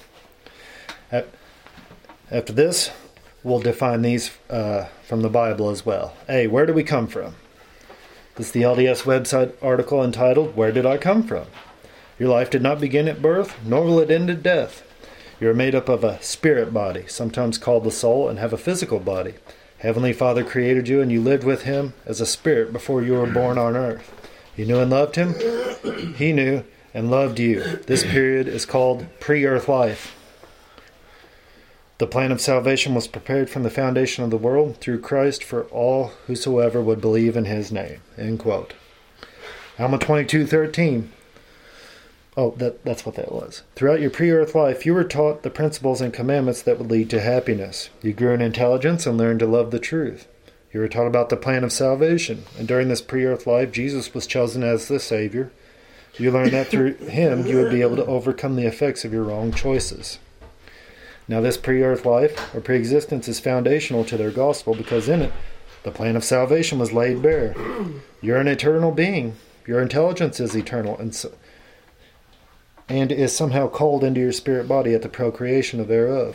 A: After this, we'll define these uh, from the Bible as well. A, where do we come from? This is the L D S website article entitled, Where Did I Come From? Your life did not begin at birth, nor will it end at death. You are made up of a spirit body, sometimes called the soul, and have a physical body. Heavenly Father created you, and you lived with him as a spirit before you were born on earth. You knew and loved him. He knew and loved you. This period is called pre-earth life. The plan of salvation was prepared from the foundation of the world through Christ for all whosoever would believe in his name. End quote. Alma twenty-two thirteen. Oh, that, that's what that was. Throughout your pre-earth life, you were taught the principles and commandments that would lead to happiness. You grew in intelligence and learned to love the truth. You were taught about the plan of salvation, and during this pre-earth life, Jesus was chosen as the Savior. You learned that through him, you would be able to overcome the effects of your wrong choices. Now, this pre-earth life, or pre-existence, is foundational to their gospel because in it, the plan of salvation was laid bare. You're an eternal being. Your intelligence is eternal, and so, and is somehow called into your spirit body at the procreation of thereof.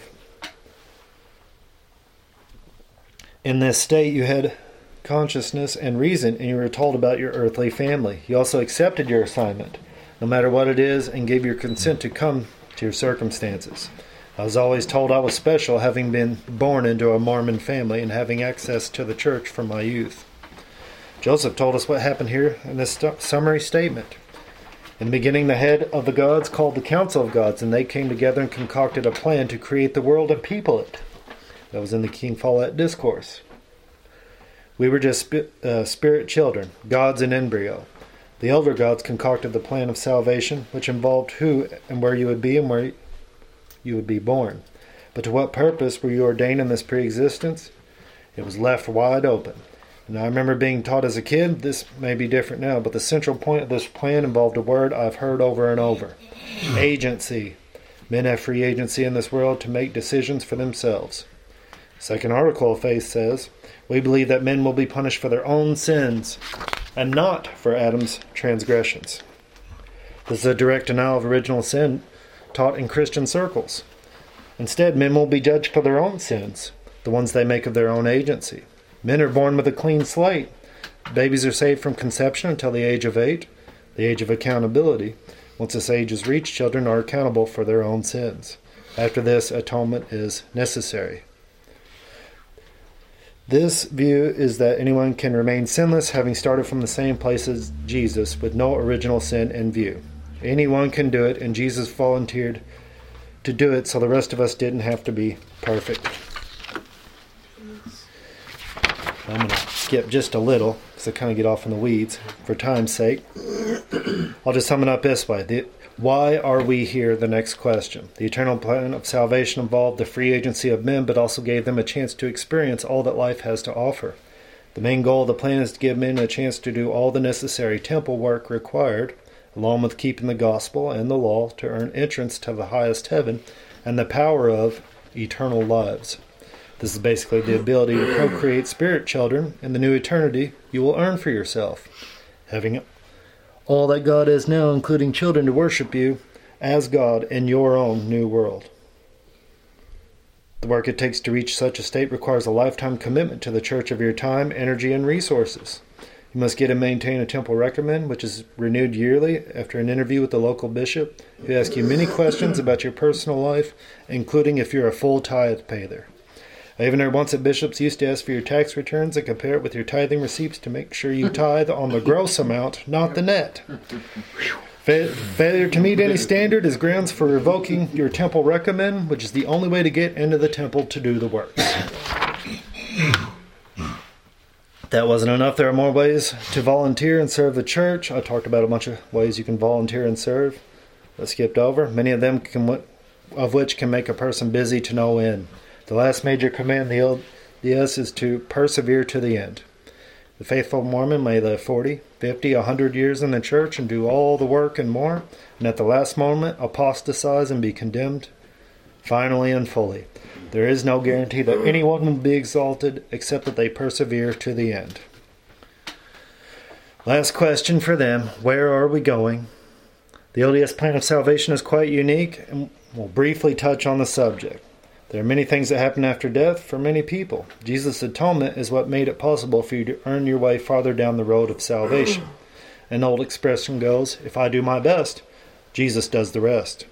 A: In this state, you had consciousness and reason, and you were told about your earthly family. You also accepted your assignment, no matter what it is, and gave your consent to come to your circumstances. I was always told I was special, having been born into a Mormon family and having access to the church from my youth. Joseph told us what happened here in this st- summary statement. In the beginning, the head of the gods called the council of gods, and they came together and concocted a plan to create the world and people it. That was in the King Follett Discourse. We were just sp- uh, spirit children, gods in embryo. The elder gods concocted the plan of salvation, which involved who and where you would be and where you would be born. But to what purpose were you ordained in this pre-existence? It was left wide open. And I remember being taught as a kid, this may be different now, but the central point of this plan involved a word I've heard over and over. Agency. Men have free agency in this world to make decisions for themselves. Second article of faith says, we believe that men will be punished for their own sins and not for Adam's transgressions. This is a direct denial of original sin taught in Christian circles. Instead, men will be judged for their own sins, the ones they make of their own agency. Men are born with a clean slate. Babies are saved from conception until the age of eight, the age of accountability. Once this age is reached, children are accountable for their own sins. After this, atonement is necessary. This view is that anyone can remain sinless, having started from the same place as Jesus, with no original sin in view. Anyone can do it, and Jesus volunteered to do it, so the rest of us didn't have to be perfect. I'm going to skip just a little, because I kind of get off in the weeds, for time's sake. I'll just sum it up this way. The, why are we here? The next question. The eternal plan of salvation involved the free agency of men, but also gave them a chance to experience all that life has to offer. The main goal of the plan is to give men a chance to do all the necessary temple work required, along with keeping the gospel and the law, to earn entrance to the highest heaven and the power of eternal lives. This is basically the ability to procreate spirit children in the new eternity you will earn for yourself, having all that God is now, including children to worship you as God in your own new world. The work it takes to reach such a state requires a lifetime commitment to the church of your time, energy, and resources. You must get and maintain a temple regimen, which is renewed yearly after an interview with the local bishop, who asks you many questions about your personal life, including if you're a full tithe payer. I even heard once that bishops used to ask for your tax returns and compare it with your tithing receipts to make sure you tithe on the gross amount, not the net. Fa- failure to meet any standard is grounds for revoking your temple regimen, which is the only way to get into the temple to do the works. That wasn't enough. There are more ways to volunteer and serve the church. I talked about a bunch of ways you can volunteer and serve. I skipped over. Many of them, can, of which can make a person busy to no end. The last major command the L D S is to persevere to the end. The faithful Mormon may live forty, fifty, one hundred years in the church and do all the work and more, and at the last moment apostatize and be condemned finally and fully. There is no guarantee that anyone will be exalted except that they persevere to the end. Last question for them. Where are we going? The L D S plan of salvation is quite unique, and we'll briefly touch on the subject. There are many things that happen after death for many people. Jesus' atonement is what made it possible for you to earn your way farther down the road of salvation. An old expression goes, if I do my best, Jesus does the rest.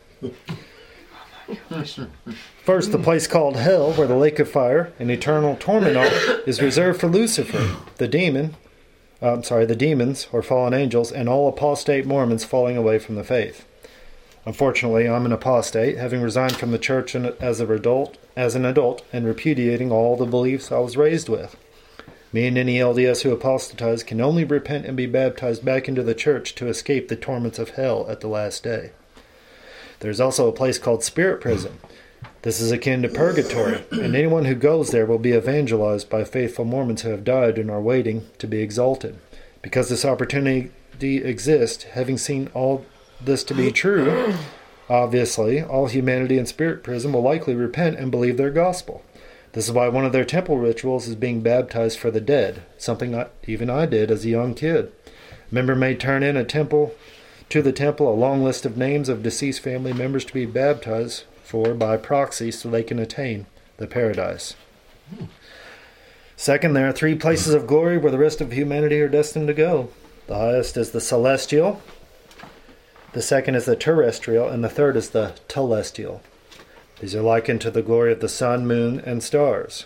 A: First, the place called hell, where the lake of fire and eternal torment are, is reserved for Lucifer, the demon, uh, I'm sorry, the demons or fallen angels, and all apostate Mormons falling away from the faith. Unfortunately, I'm an apostate, having resigned from the church as an adult, as an adult, and repudiating all the beliefs I was raised with. Me and any L D S who apostatize can only repent and be baptized back into the church to escape the torments of hell at the last day. There's also a place called spirit prison. This is akin to purgatory, and anyone who goes there will be evangelized by faithful Mormons who have died and are waiting to be exalted. Because this opportunity exists, having seen all this to be true, obviously, all humanity in spirit prison will likely repent and believe their gospel. This is why one of their temple rituals is being baptized for the dead, something not even I did as a young kid. A member may turn in a temple to the temple a long list of names of deceased family members to be baptized for by proxy so they can attain the paradise. Second, there are three places of glory where the rest of humanity are destined to go. The highest is the celestial, the second is the terrestrial, and the third is the telestial. These are likened to the glory of the sun, moon, and stars.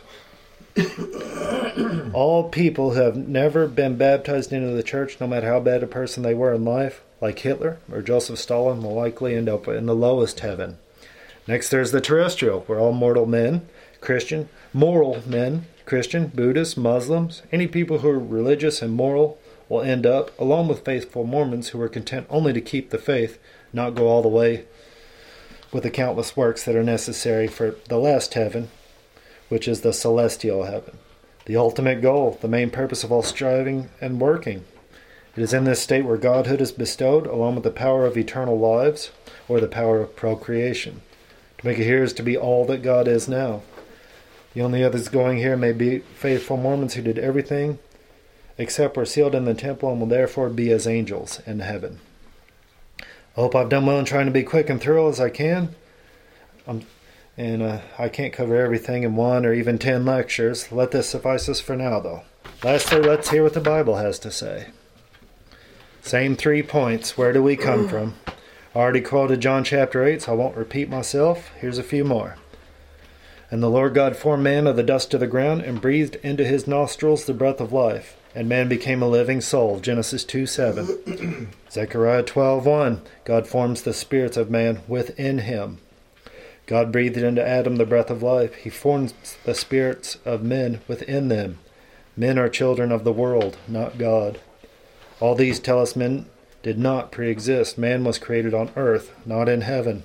A: All people who have never been baptized into the church, no matter how bad a person they were in life, like Hitler or Joseph Stalin, will likely end up in the lowest heaven. Next, there's the terrestrial, where all mortal men, Christian, moral men, Christian, Buddhists, Muslims, any people who are religious and moral, will end up, along with faithful Mormons who are content only to keep the faith, not go all the way with the countless works that are necessary for the last heaven, which is the celestial heaven. The ultimate goal, the main purpose of all striving and working. It is in this state where godhood is bestowed, along with the power of eternal lives, or the power of procreation. To make it here is to be all that God is now. The only others going here may be faithful Mormons who did everything except were sealed in the temple and will therefore be as angels in heaven. I hope I've done well in trying to be quick and thorough as I can. I'm, and uh, I can't cover everything in one or even ten lectures. Let this suffice us for now, though. Lastly, let's hear what the Bible has to say. Same three points. Where do we come from? I already quoted John chapter eight, so I won't repeat myself. Here's a few more. And the Lord God formed man of the dust of the ground and breathed into his nostrils the breath of life. And man became a living soul. Genesis two seven. Zechariah twelve one. God forms the spirits of man within him. God breathed into Adam the breath of life. He forms the spirits of men within them. Men are children of the world, not God. All these tell us men did not pre-exist. Man was created on earth, not in heaven.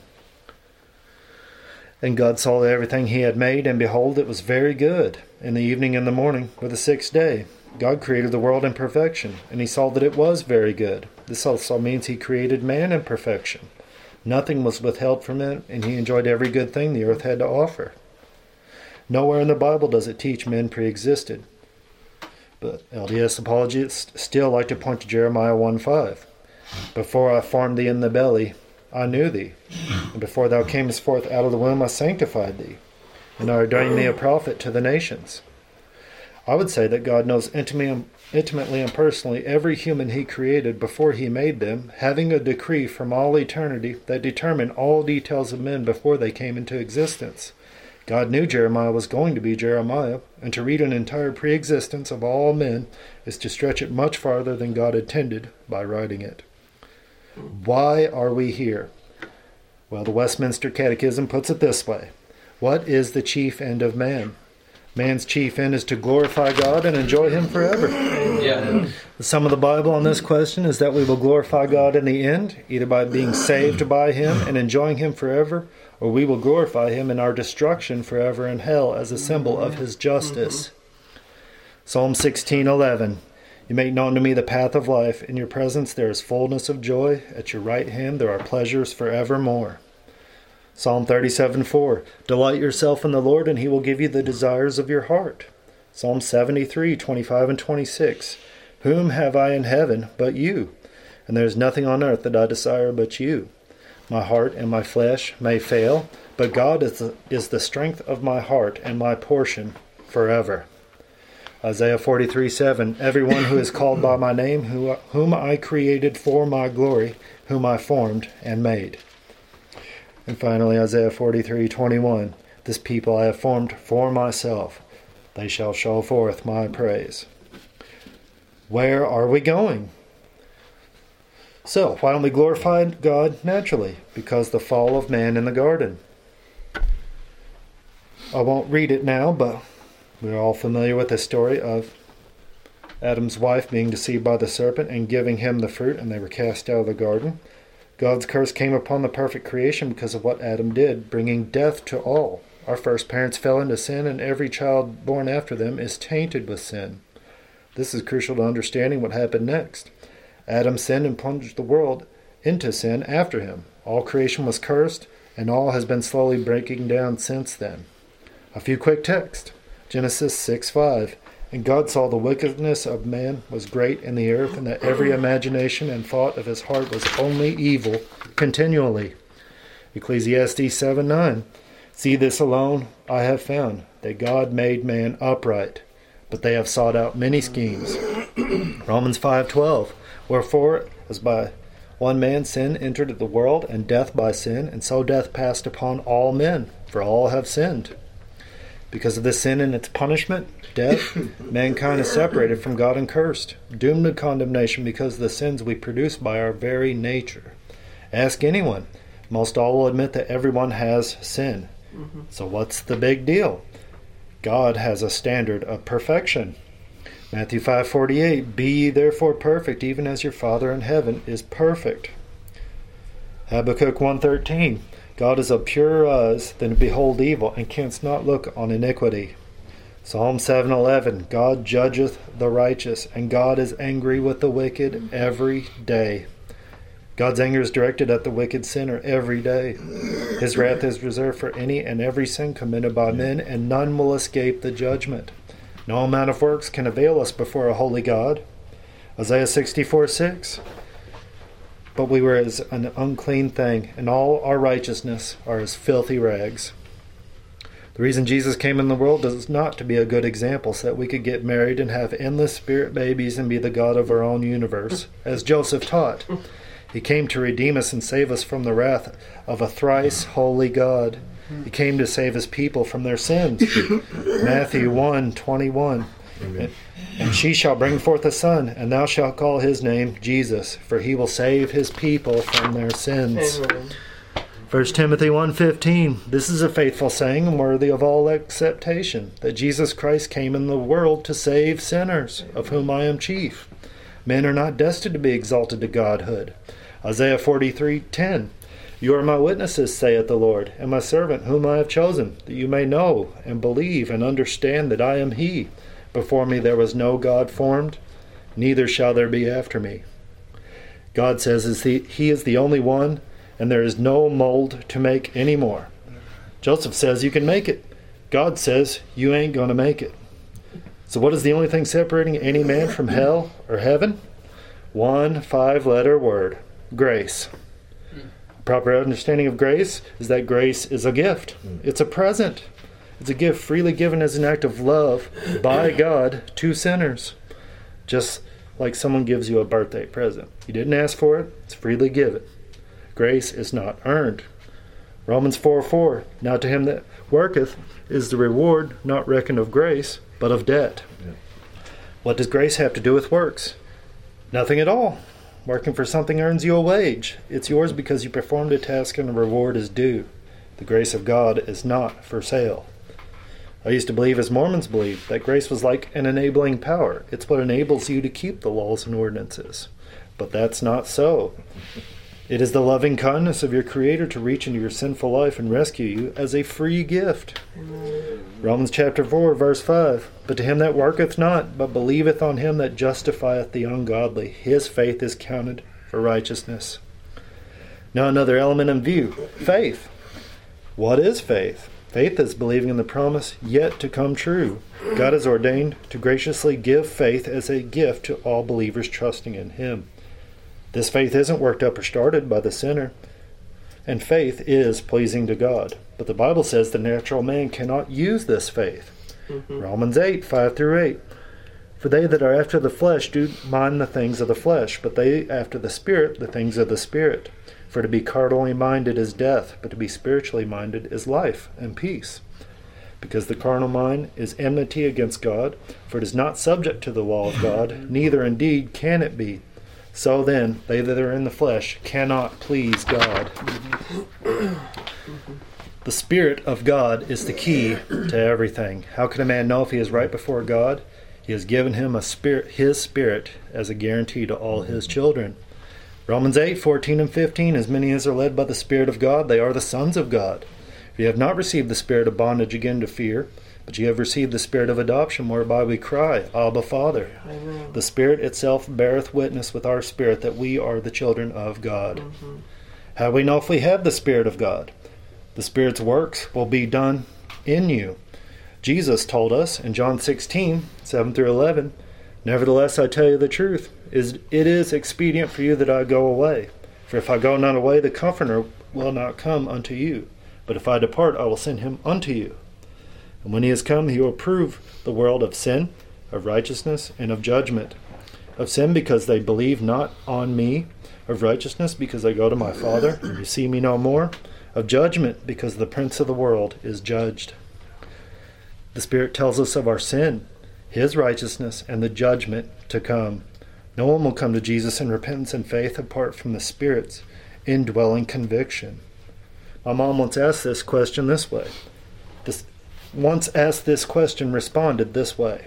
A: And God saw everything he had made, and behold, it was very good. In the evening and the morning were the sixth day. God created the world in perfection, and he saw that it was very good. This also means he created man in perfection. Nothing was withheld from him, and he enjoyed every good thing the earth had to offer. Nowhere in the Bible does it teach men pre-existed. But L D S apologists still like to point to Jeremiah one five. Before I formed thee in the belly, I knew thee. And before thou camest forth out of the womb, I sanctified thee. And I ordained thee a prophet to the nations. I would say that God knows intimately, intimately and personally every human he created before he made them, having a decree from all eternity that determined all details of men before they came into existence. God knew Jeremiah was going to be Jeremiah, and to read an entire pre-existence of all men is to stretch it much farther than God intended by writing it. Why are we here? Well, the Westminster Catechism puts it this way. What is the chief end of man? Man's chief end is to glorify God and enjoy him forever.
C: Yeah.
A: The sum of the Bible on this question is that we will glorify God in the end, either by being saved by him and enjoying him forever, or we will glorify him in our destruction forever in hell as a symbol of his justice. Psalm sixteen eleven. You make known to me the path of life. In your presence there is fullness of joy. At your right hand there are pleasures forevermore. Psalm thirty-seven four. Delight yourself in the Lord, and he will give you the desires of your heart. Psalm seventy-three twenty-five and twenty-six. Whom have I in heaven but you? And there is nothing on earth that I desire but you. My heart and my flesh may fail, but God is the, is the strength of my heart and my portion forever. Isaiah forty-three seven. Everyone who is called by my name, who, whom I created for my glory, whom I formed and made. And finally, Isaiah forty-three twenty-one. This people I have formed for myself. They shall show forth my praise. Where are we going? So, why don't we glorify God naturally? Because the fall of man in the garden. I won't read it now, but we're all familiar with the story of Adam's wife being deceived by the serpent and giving him the fruit, and they were cast out of the garden. God's curse came upon the perfect creation because of what Adam did, bringing death to all. Our first parents fell into sin, and every child born after them is tainted with sin. This is crucial to understanding what happened next. Adam sinned and plunged the world into sin after him. All creation was cursed, and all has been slowly breaking down since then. A few quick texts. Genesis six five. And God saw the wickedness of man was great in the earth, and that every imagination and thought of his heart was only evil continually. Ecclesiastes seven nine. See this alone I have found, that God made man upright, but they have sought out many schemes. Romans five twelve. Wherefore, as by one man sin entered the world, and death by sin, and so death passed upon all men, for all have sinned. Because of this sin and its punishment, death, mankind is separated from God and cursed, doomed to condemnation because of the sins we produce by our very nature. Ask anyone. Most all will admit that everyone has sin. Mm-hmm. So what's the big deal? God has a standard of perfection. Matthew five forty-eight. Be ye therefore perfect, even as your Father in heaven is perfect. Habakkuk one thirteen. God is of purer eyes than to behold evil, and canst not look on iniquity. Psalm seven eleven. God judgeth the righteous, and God is angry with the wicked every day. God's anger is directed at the wicked sinner every day. His wrath is reserved for any and every sin committed by men, and none will escape the judgment. No amount of works can avail us before a holy God. Isaiah sixty-four six. But we were as an unclean thing, and all our righteousness are as filthy rags. The reason Jesus came in the world is not to be a good example so that we could get married and have endless spirit babies and be the God of our own universe, as Joseph taught. He came to redeem us and save us from the wrath of a thrice holy God. He came to save his people from their sins. Matthew one twenty-one. And, and she shall bring forth a son, and thou shalt call his name Jesus, for he will save his people from their sins.
D: Amen.
A: First Timothy one fifteen. This is a faithful saying and worthy of all acceptation, that Jesus Christ came in the world to save sinners, of whom I am chief. Men are not destined to be exalted to godhood. Isaiah forty-three ten. You are my witnesses, saith the Lord, and my servant whom I have chosen, that you may know and believe and understand that I am he. Before me there was no God formed, neither shall there be after me. God says is he, he is the only one, and there is no mold to make any more. Joseph says you can make it. God says you ain't going to make it. So what is the only thing separating any man from hell or heaven? One five-letter word: grace. Proper understanding of grace is that grace is a gift. It's a present. It's a gift freely given as an act of love by God to sinners. Just like someone gives you a birthday present. You didn't ask for it. It's freely given. Grace is not earned. Romans four four. Now to him that worketh is the reward not reckoned of grace, but of debt. Yeah. What does grace have to do with works? Nothing at all. Working for something earns you a wage. It's yours because you performed a task and a reward is due. The grace of God is not for sale. I used to believe, as Mormons believe, that grace was like an enabling power. It's what enables you to keep the laws and ordinances. But that's not so. It is the loving kindness of your Creator to reach into your sinful life and rescue you as a free gift. Amen. Romans chapter four, verse five. But to him that worketh not, but believeth on him that justifieth the ungodly, his faith is counted for righteousness. Now another element in view, faith. What is faith? Faith is believing in the promise yet to come true. God has ordained to graciously give faith as a gift to all believers trusting in him. This faith isn't worked up or started by the sinner, and faith is pleasing to God. But the Bible says the natural man cannot use this faith. Mm-hmm. Romans eight, five through eight. For they that are after the flesh do mind the things of the flesh, but they after the Spirit the things of the Spirit. For to be carnally minded is death, but to be spiritually minded is life and peace. Because the carnal mind is enmity against God, for it is not subject to the law of God, neither indeed can it be. So then, they that are in the flesh cannot please God. The Spirit of God is the key to everything. How can a man know if he is right before God? He has given him a spirit, his Spirit as a guarantee to all his children. Romans eight, fourteen and fifteen. As many as are led by the Spirit of God, they are the sons of God. If you have not received the spirit of bondage again to fear, but you have received the Spirit of adoption, whereby we cry, Abba, Father. Amen. The Spirit itself beareth witness with our spirit that we are the children of God. Mm-hmm. How do we know if we have the Spirit of God? The Spirit's works will be done in you. Jesus told us in John sixteen, seven through eleven, Nevertheless, I tell you the truth, is it is expedient for you that I go away. For if I go not away, the Comforter will not come unto you. But if I depart, I will send him unto you. And when he is come, he will prove the world of sin, of righteousness, and of judgment. Of sin, because they believe not on me. Of righteousness, because I go to my Father, and you see me no more. Of judgment, because the prince of the world is judged. The Spirit tells us of our sin, his righteousness, and the judgment to come. No one will come to Jesus in repentance and faith apart from the Spirit's indwelling conviction. My mom once asked this question this way. This once asked this question responded this way.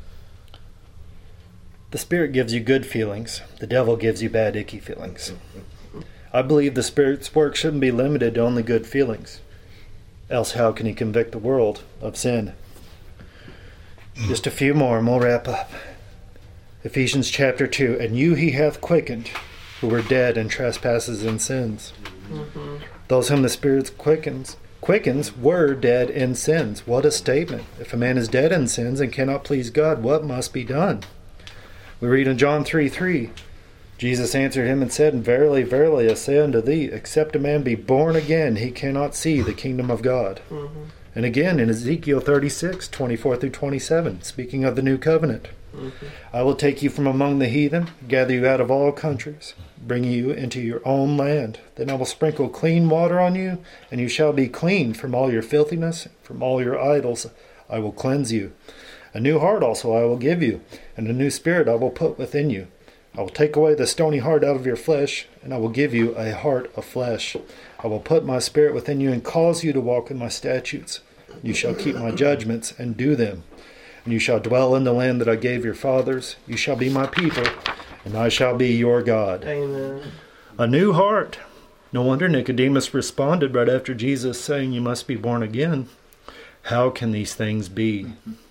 A: The Spirit gives you good feelings. The devil gives you bad, icky feelings. I believe the Spirit's work shouldn't be limited to only good feelings. Else how can he convict the world of sin? Just a few more and we'll wrap up. Ephesians chapter two. And you he hath quickened, who were dead in trespasses and sins. Mm-hmm. Those whom the Spirit quickens quickens were dead in sins. What a statement. If a man is dead in sins and cannot please God, what must be done? We read in John three three. Jesus answered him and said, Verily, verily, I say unto thee, except a man be born again, he cannot see the kingdom of God. Mm-hmm. And again in Ezekiel thirty-six, twenty-four through twenty-seven, speaking of the new covenant. I will take you from among the heathen, gather you out of all countries, bring you into your own land. Then I will sprinkle clean water on you, and you shall be clean from all your filthiness, from all your idols. I will cleanse you. A new heart also I will give you, and a new spirit I will put within you. I will take away the stony heart out of your flesh, and I will give you a heart of flesh. I will put my spirit within you and cause you to walk in my statutes. You shall keep my judgments and do them. And you shall dwell in the land that I gave your fathers. You shall be my people, and I shall be your God.
D: Amen.
A: A new heart. No wonder Nicodemus responded right after Jesus saying, you must be born again. How can these things be?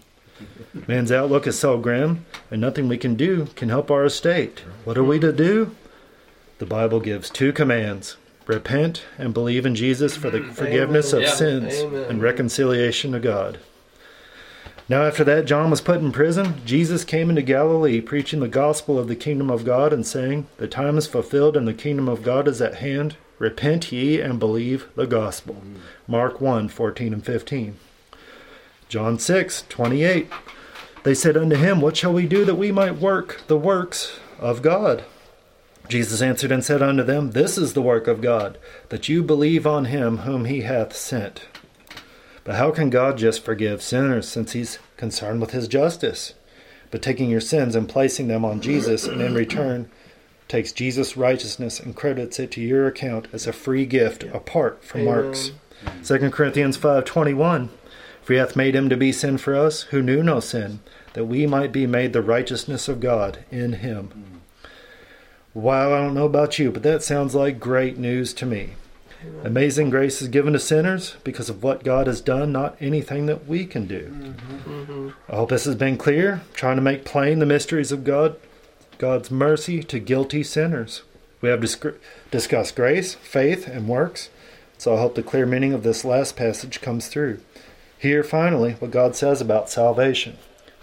A: Man's outlook is so grim, and nothing we can do can help our estate. What are we to do? The Bible gives two commands. Repent and believe in Jesus for the forgiveness
D: Amen.
A: of
D: Yeah.
A: sins
D: Amen.
A: and reconciliation to God. Now after that, John was put in prison. Jesus came into Galilee, preaching the gospel of the kingdom of God and saying, the time is fulfilled and the kingdom of God is at hand. Repent ye and believe the gospel. Mark one, fourteen and fifteen. John six, twenty-eight. They said unto him, what shall we do that we might work the works of God? Jesus answered and said unto them, this is the work of God, that you believe on him whom he hath sent. But how can God just forgive sinners, since he's concerned with his justice? But taking your sins and placing them on Jesus, and in return takes Jesus' righteousness and credits it to your account as a free gift apart from
D: Amen.
A: works. Second Corinthians five twenty-one. For he hath made him to be sin for us, who knew no sin, that we might be made the righteousness of God in him. Wow, I don't know about you, but that sounds like great news to me.
D: Amen.
A: Amazing grace is given to sinners because of what God has done, not anything that we can do.
D: Mm-hmm.
A: I hope this has been clear, trying to make plain the mysteries of God, God's mercy to guilty sinners. We have dis- discussed grace, faith, and works, so I hope the clear meaning of this last passage comes through. Hear finally what God says about salvation.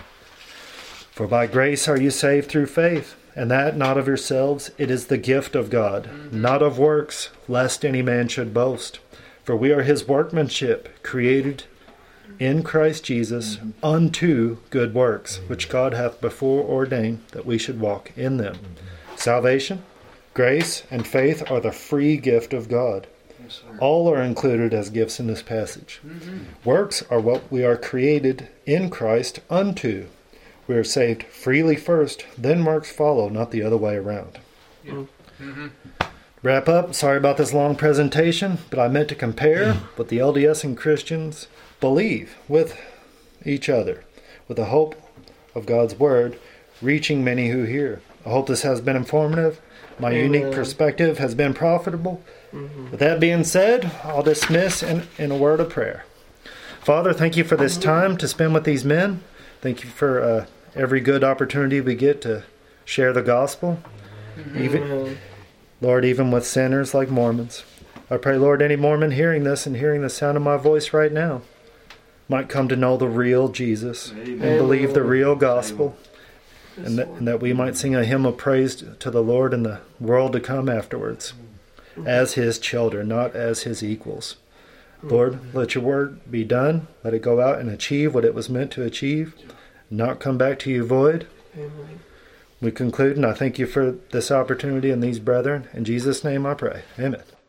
A: For by grace are you saved through faith, and that not of yourselves, it is the gift of God, mm-hmm. not of works, lest any man should boast. For we are his workmanship, created in Christ Jesus mm-hmm. unto good works, which God hath before ordained that we should walk in them. Mm-hmm. Salvation, grace, and faith are the free gift of God. All are included as gifts in this passage. Mm-hmm. Works are what we are created in Christ unto. We are saved freely first, then works follow, not the other way around.
D: Yeah. Mm-hmm.
A: Wrap up. Sorry about this long presentation, but I meant to compare what the L D S and Christians believe with each other, with the hope of God's Word reaching many who hear. I hope this has been informative. My
D: Amen.
A: unique perspective has been profitable.
D: Mm-hmm.
A: With that being said, I'll dismiss in, in a word of prayer. Father, thank you for this time to spend with these men. Thank you for uh, every good opportunity we get to share the gospel.
D: Mm-hmm.
A: Even, Lord, even with sinners like Mormons. I pray, Lord, any Mormon hearing this and hearing the sound of my voice right now might come to know the real Jesus
B: Amen.
A: and believe the real gospel. And that, and that we might sing a hymn of praise to the Lord in the world to come afterwards, as his children, not as his equals. Lord, let your word be done. Let it go out and achieve what it was meant to achieve, not come back to you void.
D: Amen.
A: We conclude, and I thank you for this opportunity and these brethren. In Jesus' name I pray. Amen.